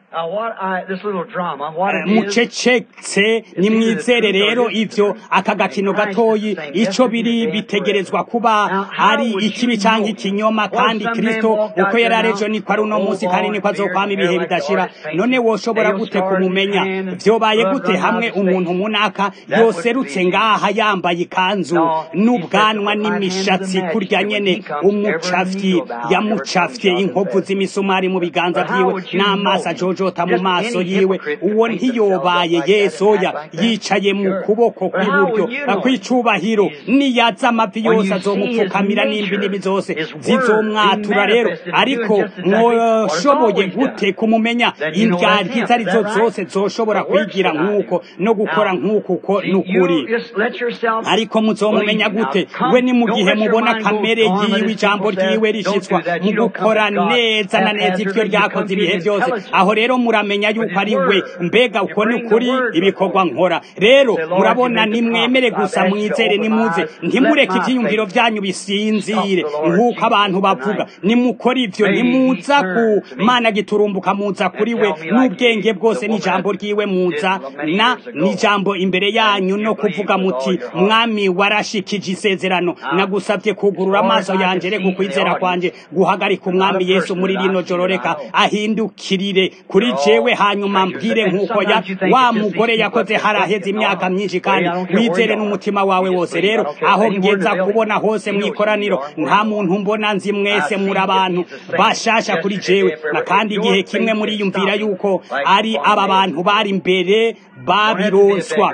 Speaker 1: mucecetse nimwizere rero ivyo aka gakino gatoyi ico biri bitegerezwa kuba ari ikibi canke ikinyoma, kandi Kristo uko yararejo niko ari uno munsi kandi niko azokwama ibihe bidashira. None woshobora gute kumumenya? Vyobaye gute hamwe umuntu munaka yoserutse ngaha yambaye ikanzu n'ubwanwa n'imishatsi kurya nyene umucafyi yamucafye inkovu z'imisumari mu biganza vyiwe n'amaso ajojo mu maso yiwe? Uwo ntiyobaye Yesu, oya, yicaye mu kuboko kw'iburyo kw'icubahiro, niyaza amavi yose azomupfukamira n'imbi n'imbi zose zizomwatura. Rero ariko mwoshoboye gute kumumenya? Indyarya izo arizo zose zoshobora kwigira nk'uko no gukora nk'uko uko n'ukuri, ariko muzomumenya gute? We ni mu gihe mubona kamere yiwe, ijambo ryiwe rishitswa mu gukora neza na neza ivyo ryakoze ibihe byose. Aho rero rero muramenya yuko ari we mbega uko ni ukuri ibikorwa nkora rero murabona nimwemere gusa mwizere nimuze ntimureke ivyiyumviro vyanyu bisinzire nk'uko abantu bavuga nimukora ivyo nimuza ku mana giturumbuka muza kuri we n'ubwenge bwose n'ijambo ryiwe muza na n'ijambo imbere yanyu no kuvuga muti mwami warashikije isezerano nagusabye kugurura amaso yanje reka ukwizera kwanje guhagarika umwami Yesu muri rino joro reka ahindukirire kuri jewe hanyuma mbwire nk'uko ya wa mugore yakoze haraheze imyaka myinshi kandi wizere n'umutima wawe wose rero aho ngeza kubona hose mwikoraniro nta muntu mbona nzi mwese muri abantu bashasha kuri jewe kandi igihe kimwe muri yumvira yuko ari aba bantu bari imbere babironswa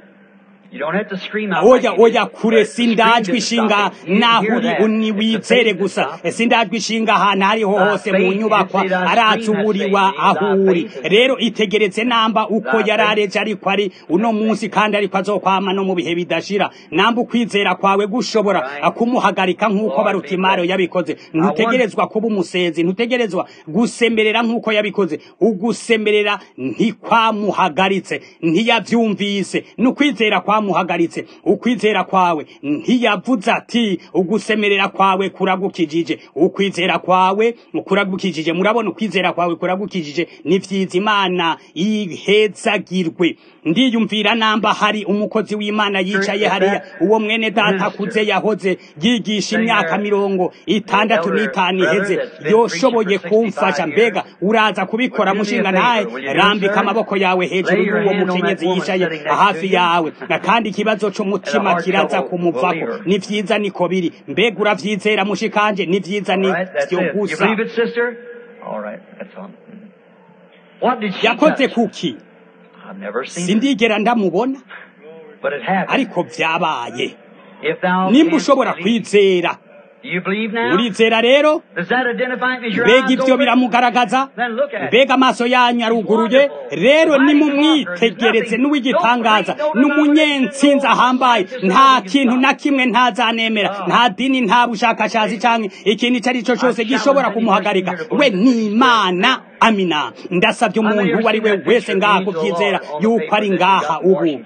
Speaker 1: oya oya kure sindajwe ishinga nahuri uniwizere gusa sindajwe ishinga ahantu hariho hose mu nyubakwa arazuburiwa ahuri rero itegereze namba uko yarareje ariko ari uno munsi kandi ariko azokwama no mu bihe bidashira namba ukwizera kwawe gushobora kumuhagarika nk'uko Barutimaro yabikoze ntutegerezwa kuba umusezi ntutegerezwa gusemerera nk'uko yabikoze ugusemerera ntikwamuhagaritse ntiyavyumvise n'ukwizera kwa muhagaritse ukwizera kwawe ntiyavuze ati ugusemerera kwawe kuragukijije ukwizera kwawe kuragukijije murabona ukwizera kwawe kuragukijije nivyiza Imana ihezagirwe ndiyumvira namba hari umukozi w'Imana yicaye hariya uwo mwene data kuze yahoze yigisha imyaka mirongo itandatu n'itanu iheze yoshoboye kumfasha mbega uraza kubikora mushinga naye rambika amaboko yawe hejuru y'uwo mukenyezi yicaye hafi yawe kandi ikibazo cy'umutima kiraza kumuvako ni vyiza niko biri mbega uravyizera mushikanje ni vyiza ni byo gusa yakoze kuki sindigera ndamubona ariko vyabaye nimba ushobora kwizera urizera rero mbega ivyo biramugaragaza mbega amaso yanyu aruguruye rero nimumwitegereze n'uwigitangaza n'umunyentsinzi ahambaye nta kintu na kimwe ntazanemera nta dini nta bushakashatsi canke ikintu icyo ari cyo cyose gishobora kumuhagarika we ni Imana amina ndasabye umuntu uwo ari we wese ngaha kuvyizera yuko ari ngaha ubu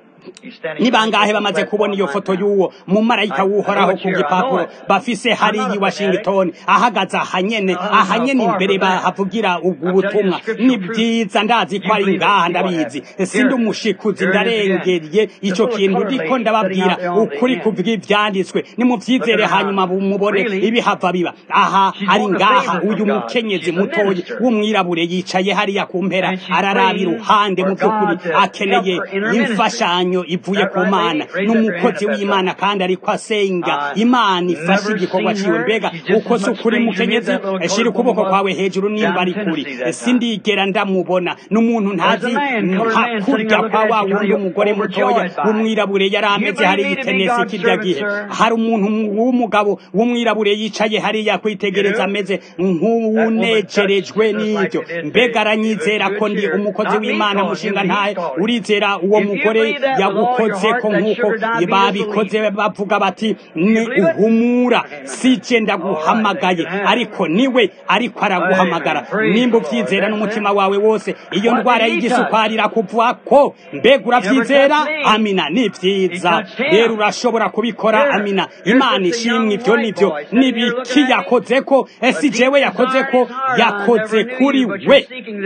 Speaker 1: ni bangahe bamaze kubona iyo foto y'uwo mu marayika w'uhoraho ku gipapuro bafise hari i Washington ahagaze ahanyene ahanyene imbere bahavugira ubutumwa ni byiza ndazi ko ari ngaha ndabizi sindi umushikuzi ndarengeriye ico kintu ndiko ndababwira ukuri kuvuga ivyanditswe ni mu vyizere hanyuma mubone ibihava biba aha ari ngaha uyu mukenyezi mutoyi w'umwirabure yicaye hariya ku mpera ararabira uruhande mu by'ukuri akeneye imfashanyo ivuye ku Mana n'umukozi w'Imana kandi ariko asenga Imana ifashe igikorwa ciwe mbega uko sukuri mukenyezi shira ukuboko kwawe hejuru nimba ari kuri sindigera ndamubona n'umuntu ntazi hakurya kwa wa wundi umugore mutoya w'umwirabure yarameze hari itenesi kirya gihe hari umuntu w'umugabo w'umwirabure yicaye hari yakwitegereza ameze nk'unejerejwe n'ibyo mbega aranyizera ko ndi umukozi w'Imana mushinga ntaye urizera uwo mugore yagukoze ko nk'uko babikoze bavuga bati ni uhumura sije ndaguhamagaye ariko niwe ariko araguhamagara nimba uvyizera n'umutima wawe wose iyo ndwara y'igisukari irakuvwa ko mbega uravyizera amina ni vyiza rero urashobora kubikora amina Imana ishimwe ivyo nivyo nibiki yakoze ko esi jewe yakoze ko yakoze kuri we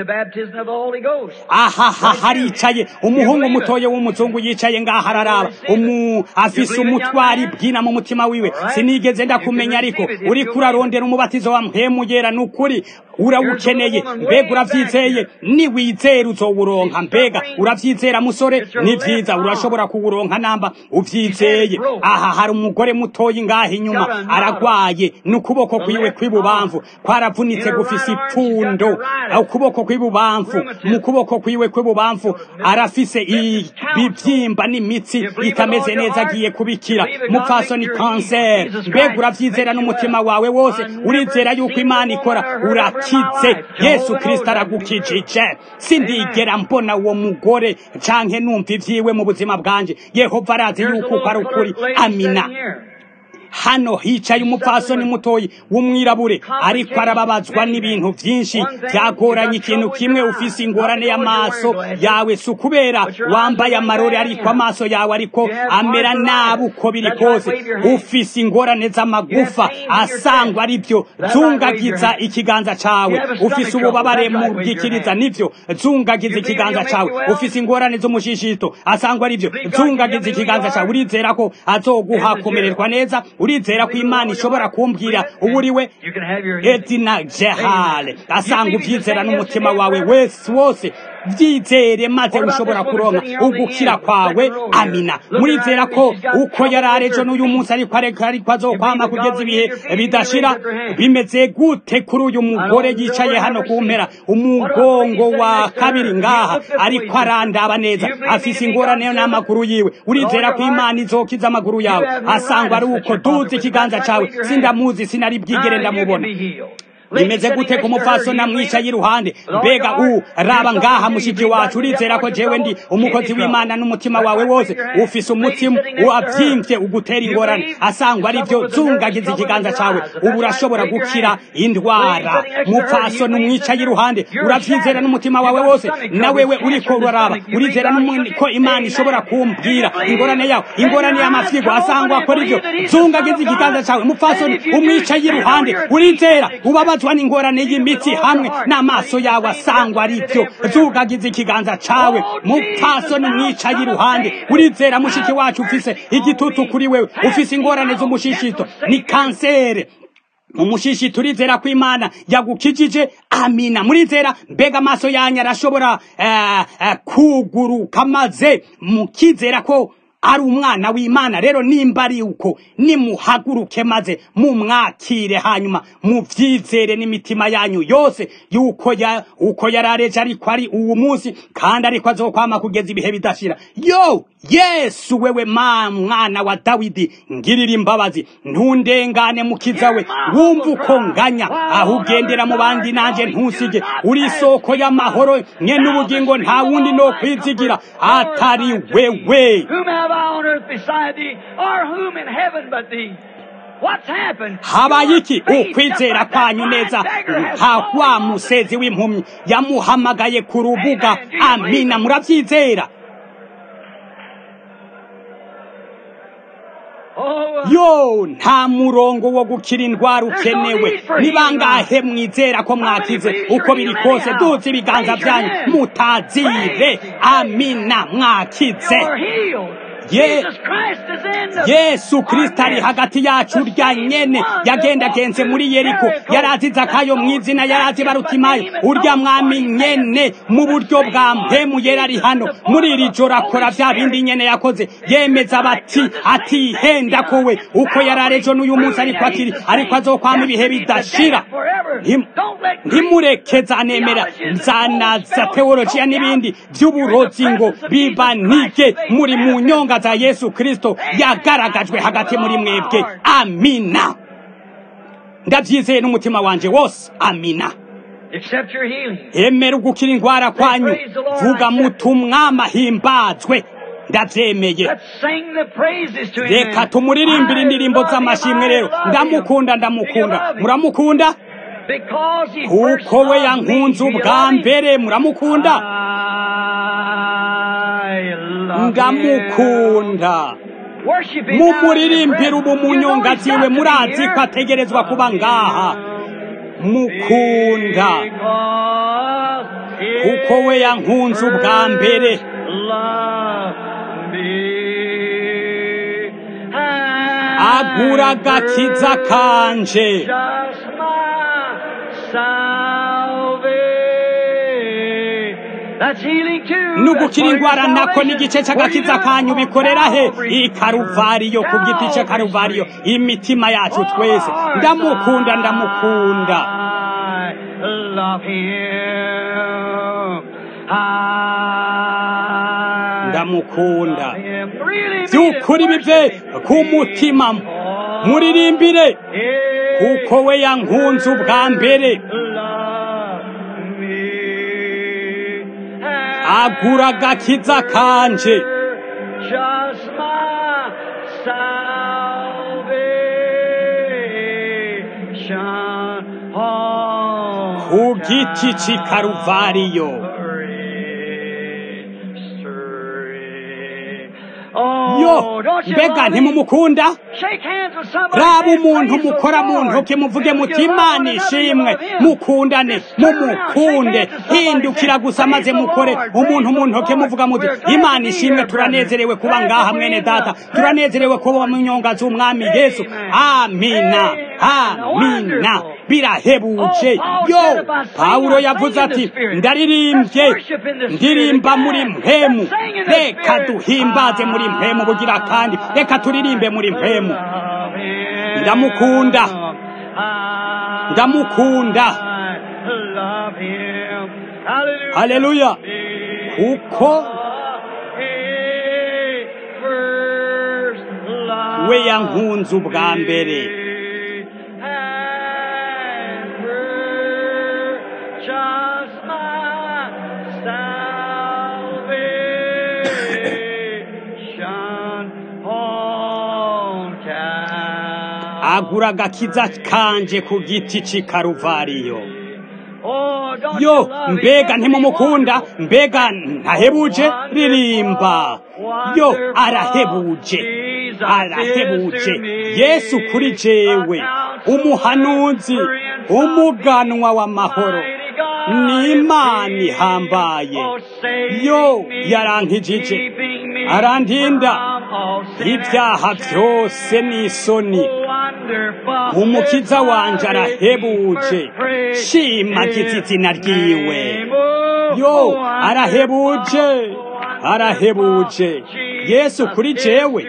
Speaker 1: aha haricaye umuhungu mutoye w'umuzungu yicaye ngaha araraba umu afise umutwari bwina mu mutima wiwe sinigeze ndakumenya ariko uri kurarondera umubatizo wa mpemu yera n'ukuri urawukeneye mbega uravyizeye ni wizera uzowuronka mbega uravyizera musore ni vyiza urashobora kuwuronka namba uvyizeye aha hari umugore mutoyi ngaha inyuma aragwaye n'ukuboko kwiwe kw'ibubamvu kwaravunitse gufise ipfundo ukuboko kw'ibubamvu mu kuboko kwiwe kw'ibubamvu arafise ibivyimba n'imitsi itameze neza agiye kubikira mupfasoni cancer mbega uravyizera n'umutima wawe wose urizera yuko Imana ikora urakize Yesu Kristo aragukijije sindigera mbona uwo mugore canke numva ivyiwe mu buzima bwanje Yehova arazi yuko ari ukuri amina hano hicaye umupfasoni mutoyi w'umwirabure ariko arababazwa n'ibintu byinshi byagoranye. ikintu kimwe, ufise ingorane y'amaso yawe, si ukubera wambaye amarore ariko amaso yawe ariko amera nabi uko biri kose. ufise ingorane z'amagufa asangwa ari byo, zungagiza ikiganza cawe. ufise ububabare mu bwikiriza, nivyo, zungagiza ikiganza cawe. ufise ingorane z'umushishito asangwa ari byo, zungagiza ikiganza cawe. urizera ko azoguha kumererwa neza? urizera ko Imana ishobora kumbwira uburiwe Edina Jehale asanga uvyizera n'umutima wawe wese wose? byizere maze ushobora kuronka ugukira kwawe. Amina. murizera ko uko yarare ejo n'uyu munsi ariko ariko azokwama kugeza ibihe bidashira? bimeze gute kuri uyu mugore yicaye hano kumpera umugongo wa kabiri ngaha ariko arandaba neza, afise ingorane n'amaguru yiwe? urizera ko Imana izokiza amaguru yawe? asangwa ari uko. duze ikiganza cawe. sindamuzi, sinari bwigere ndamubona. bimeze gute ku mupfasoni amwicaye iruhande? mbega u raba ngaha mushiki wacu, urizera ko jewe ndi umukozi w'Imana n'umutima wawe wose? ufise umutima uavyimbye ugutera ingorane asangwa ari byo, zungagiza ikiganza cawe. ubu urashobora gukira indwara. mupfasoni umwicaye iruhande, uravyizera n'umutima wawe wose? na wewe uriko uraraba, urizera ko Imana ishobora kumbwira ingorane yawe, ingorane y'amafyigo asangwa akora ibyo? zungagiza ikiganza cawe. mupfasoni umwicaye iruhande, urizera ubabazwa n'ingorane y'imitsi hamwe n'amaso yawe asangwa ari byo, zugagiza ikiganza cawe. mupfasoni mwicaye iruhande, urizera mushiki wacu ufise igitutu kuri wewe, ufise ingorane z'umushishito, ni kansere umushishito, urizera ko Imana yagukijije? Amina. murizera? mbega amaso yanyu arashobora uh, uh, kuguruka maze mukizera ko ari umwana w'Imana? rero nimba ari uko, nimuhaguruke maze mumwakire, hanyuma muvyizere n'imitima yanyu yose yuko ya uko yarareje ariko ari uwo munsi kandi ariko azokwama kugeza ibihe bidashira. yo Yesu, wewe ma mwana wa Dawidi, ngirira imbabazi, ntundengane mukiza we. wumva uko nganya, aho ugendera mu bandi nanje ntusige. uri isoko y'amahoro nyene ubugingo, nta wundi no kwizigira atari wewe. habaye iki? ukwizera kwanyu neza nka wa musezi w'impumyi yamuhamagaye ku rubuga. Amina. muravyizera? yo nta murongo wo gukira indwara ukenewe. ni bangahe mwizera ko mwakize? uko biri kose duze ibiganza byanyu mutazire. Amina. mwakize. Ye Yesu Kristo ari hagati yacu, urya nyene yagendagenze muri Yeriko, yarazi Zakayo mw'izina, yarazi Barutimayo, urya mwami nyene mu buryo bwa mpemu yera ari hano muri iri joro akora vya bindi nyene yakoze. yemeza bati ati henda kowe uko yararejo n'uyu munsi ariko akiri ariko azokwama ibihe bidashira. ntimurekeza anemera zanaza teologiya n'ibindi vy'uburozi ngo bibanike muri mu nyonga za Yesu Kristo yagaragajwe hagati muri mwebwe. Amina. ndavyizeye n'umutima wanje wose. Amina. emera ugukira indwara kwanyu. vuga muti umwami ahimbazwe. ndavyemeye. reka tumuririmbire indirimbo z'amashimwe rero. ndamukunda, ndamukunda. muramukunda? kuko we yankunze ubwa mbere. muramukunda? ndamukunda. mumuririmbire ubu mu nyonga ziwe, murazi ko ategerezwa kuba ngaha. mukunda kuko we yankunze ubwa mbere. agura agakiza kanje. nugukira indwara nako n'igice cy'agakiza kanyu. bikorera he? i Karuvariyo, ku giti cya Karuvariyo, imitima yacu twese. ndamukunda, ndamukunda. ndamukunda by'ukuri bive ku mutima. muririmbire kuko we yankunze ubwa mbere. agura agakiza kanje. ku giti c'i karuvariyo. Yo, mbega ntimumukunda? Raba umuntu mukora mu ntoke muvuge muti Imana ishimwe, mukundane, mumukunde, hindukira gusa maze mukore umuntu mu ntoke muvuga muti Imana ishimwe, turanezerewe kuba ngaha mwene data, turanezerewe kuba mu nyonga z'umwami Yesu. Amina, amina, birahebuje. Yo, Pawulo yavuze ati ndaririmbye, ndirimba muri mpemu, reka duhimbaze muri mpemu bugira kandi reka turirimbe muri mpemu. Ndamukunda, ndamukunda, haleluya, kuko we yankunze ubwa mbere. Agura agakiza kanje ku giti c'i karuvariyo. Yo, mbega ntimumukunda? Mbega ntahebuje? Ririmba. Yo, arahebuje, arahebuje. Yesu kuri jewe, umuhanuzi, umuganwa w'amahoro, ni Imana ihambaye. Yo, yarankijije, arandinda ibyaha byose n'isoni. Umukiza wanje arahebuje, shimagiza izina ryiwe. Yo, arahebuje, arahebuje. Yesu kuri jewe,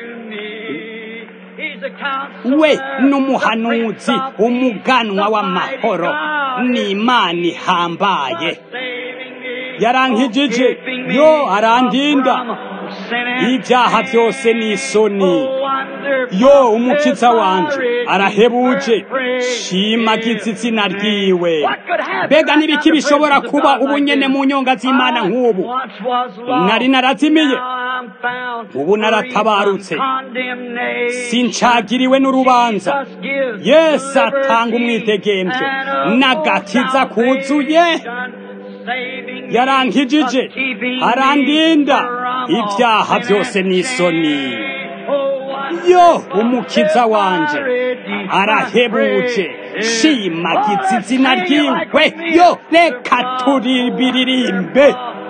Speaker 1: we n'umuhanuzi, umuganwa w'amahoro, ni Imana ihambaye. Yarankijije, yo, arandinda ibyaha byose n'isoni. Yo, umukiza wanje arahebuje, shimagiza izina ryiwe. Mbega n'ibiki bishobora kuba ubunyene mu nyonga z'Imana nk'ubu? Nari narazimiye, ubu naratabarutse, sincagiriwe n'urubanza. Yesu atanga umwidegemvyo n'agakiza kuzuye. Yarankijije, arandinda ibyaha byose n'isoni. Yo, umukiza wanje arahebuje, shimagiza izina ryiwe. Yo, reka turibiririmbe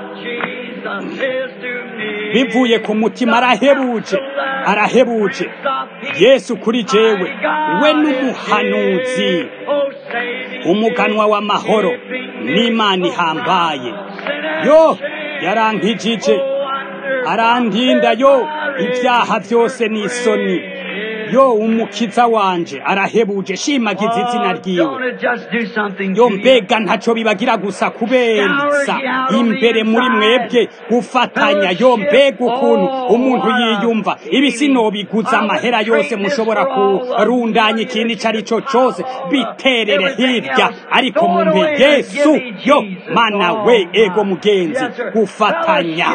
Speaker 1: bivuye ku mutima. Arahebuje, arahebuje. Yesu kuri jewe, we n'umuhanuzi, umuganwa w'amahoro, ni Imana ihambaye. Yo, yarankijije, arandinda, yo, ibyaha byose n'isoni. Yo, umukiza wanje arahebuje, shimagiza izina ryiwe. Yo, mbega ntaco bibagira gusa kuberza imbere muri mwebwe gufatanya. Yo, mbega ukuntu umuntu yiyumva. Ibi sinobiguza amahera yose mushobora kurundanya ikintu ico ari cyo cose, biterere hirya, ariko mumpe Yesu. Yo, mana we, ego mugenzi, gufatanya.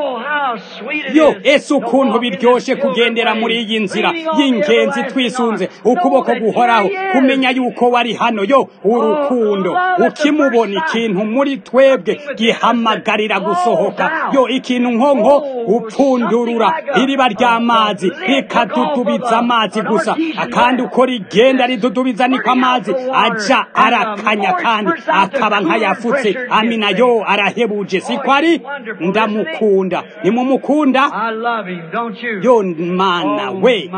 Speaker 1: Yo, ese ukuntu biryoshe kugendera muri iyi nzira y'ingenzi twisunze ukuboko guhoraho, kumenya yuko wari hano. Yo, urukundo, ukimubona ikintu muri twebwe gihamagarira gusohoka. Yo, ikintu nkonko upfundurura iriba ry'amazi rikadudubiza amazi gusa, kandi uko rigenda ridudubiza niko amazi aja arakanya kandi akaba nkayafutse. Amina. Yo, arahebuje, siko ari? Ndamukunda, nimumukunda? Yo, mana we,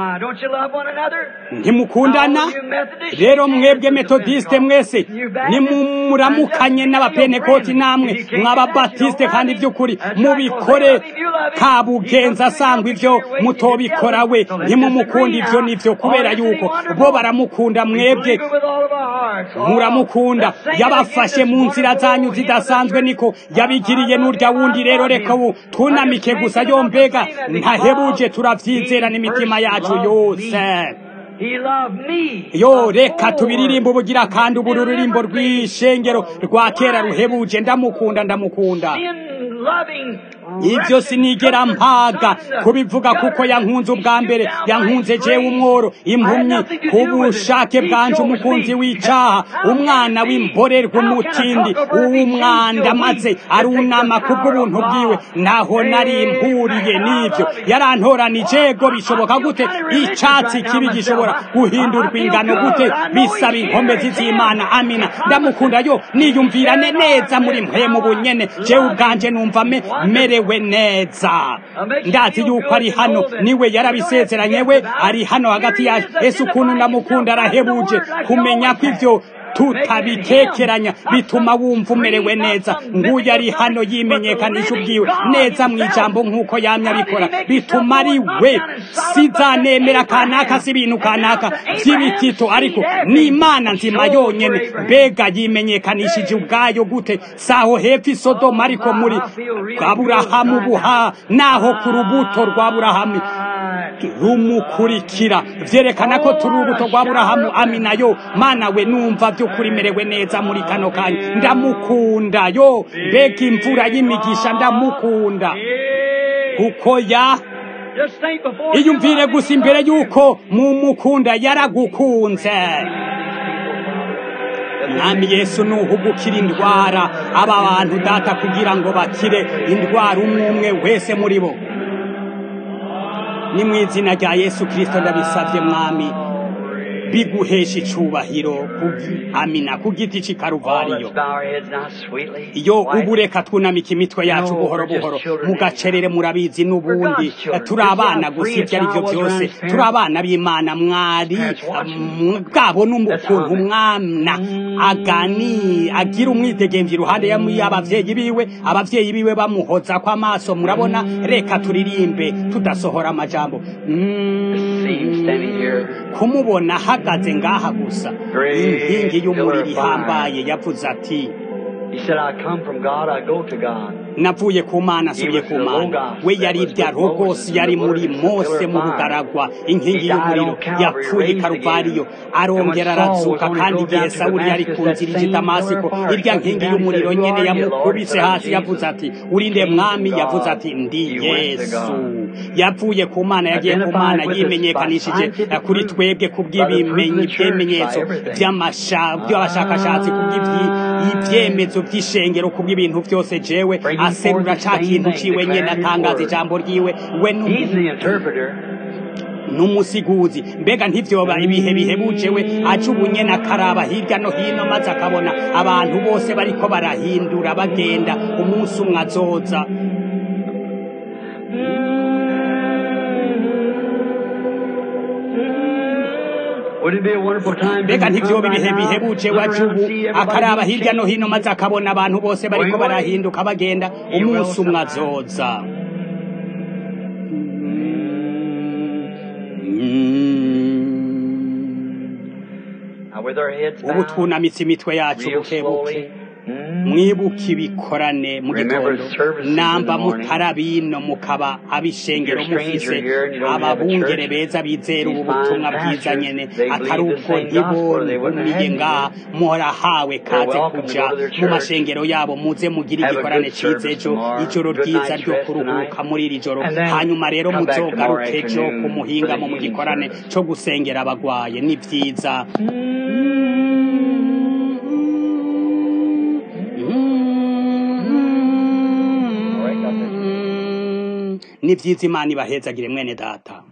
Speaker 1: ntimukundana? Rero mwebwe metodiste mwese nimumuramukanye n'abapentekoti, namwe mw'ababatiste, kandi by'ukuri mubikore kabugenza asangwa ivyo mutobikora we. Ntimumukunda, ivyo nivyo, kubera yuko bo baramukunda, mwebwe muramukunda. Yabafashe mu nzira zanyu zidasanzwe, niko yabigiriye n'urya wundi. Rero reka ubu tunamike gusa. Yo, mbega ntahebuje, turavyizera n'imitima yacu yose. Yo, reka tubiririmba ubugira kandi ubu ruririmbo rw'ishengero rwa kera ruhebuje. Ndamukunda, ndamukunda. ibyo sinigera mpaga kubivuga kuko yankunze ubwa mbere, yankunze jewe umworo, impumyi kubushake bwanje, umukunzi w'icaha, umwana w'imborerwa, umutindi uw'umwanda, maze arunama kubw'ubuntu bwiwe. Naho nari mpuriye n'ivyo yarantoranije. Go bishoboka gute icatsi kibi gishobora guhindurwa ingano gute? Bisaba inkomezi z'Imana. Amina. Ndamukunda yo niyumvirane neza muri mpemu bunyene, jewe ubwanje numva me, merewe neza. Ndazi yuko ari hano, niwe yarabisezeranye, we ari hano hagati yacu. Ese ukuntu ndamukunda, arahebuje kumenya ko ivyo tutabikekeranya bituma wumva umerewe neza. Nguyu ari hano yimenyekanisha ubwiwe neza mw'ijambo nk'uko yamye abikora, bituma ari we. Sizanemera kanaka, si ibintu kanaka vy'ibitito, ariko ni Imana nzima yonyene. Mbega yimenyekanishije ubwayo gute? Saho hepfo i Sodoma, ariko muri Aburahamu buha, naho ku rubuto rwa Aburahamu rumukurikira vyerekana ko turi urubuto rwa Aburahamu. Amina. Yo Mana we, numva vy'ukuri merewe neza muri kano kanya. Ndamukunda yo, mbega imvura y'imigisha, ndamukunda kuko ya iyumvire gusa imbere yuko mumukunda yaragukunze. Mwami Yesu nuhugukira indwara aba bantu data, kugira ngo bakire indwara umwe umwe wese muri bo, ni mw'izina rya Yesu Kristo ndabisavye Mwami, biguhesha icubahiro. Amina. Ku giti c'i Karuvariyo iyo ubu reka twunamika imitwe yacu buhoro buhoro mu gacerere. Murabizi n'ubundi turi abana gusa, ibyo ari byo byose turi abana b'Imana. Mwari bwabo n'ukuntu umwana agani agira umwidegemvye iruhande y'abavyeyi biwe, abavyeyi biwe bamuhoza ko amaso. Murabona, reka turirimbe tudasohora amajambo. Kumubona hagaze ngaha gusa, inkingi y'umuriro ihambaye, yavuze ati navuye ku Mana asubiye ku Mana. We yari irya Logos, yari muri Mose mu bugaragwa. Inkingi y'umuriro yapfuye Karuvariyo, arongera arazuka. Kandi igihe Sawuli yari ku nzira ija i Damasiko, irya nkingi y'umuriro nyene yamukubise hasi, yavuze ati urinde Mwami. Yavuze ati ndi Yesu. Yavuye ku Mana, yagiye ku Mana, yimenyekanishije kuri twebwe kubw'ibimenyetso by'abashakashatsi, kubw'ivyemezo vy'ishengero, kubw'ibintu vyose. Jewe aserura ca kintu ciwe nyene, atangaza ijambo ryiwe. We n'umusiguzi. Mbega ntivyoba ibihe bihebuje? We aca ubunyene akaraba hirya no hino, maze akabona abantu bose bariko barahindura bagenda. Umunsi umwe azoza. Mbega ntivyoba ibihe bihebuje? Waca ubu akaraba hirya no hino, maze akabona abantu bose bariko barahinduka bagenda. Umunsi umwe azoza. Ubu twunamitse imitwe yacu bukebuke. Mwibuke ibikorane mu gitondo, namba mutarabino mukaba abishengero mufise ababungere beza bizera ubu butumwa bwiza nyene, atari ubwo ntibongumiye ngaha. Murahawe kaze kuja mu mashengero yabo, muze mugire igikorane ciza ejo, ijoro ryiza ryo kuruhuka muri iri joro. Hanyuma rero muzogaruke ejo ku muhingamo mu gikorane co gusengera abagwaye. Ni vyiza. Ni vyiza. Imana ibahezagire mwene data.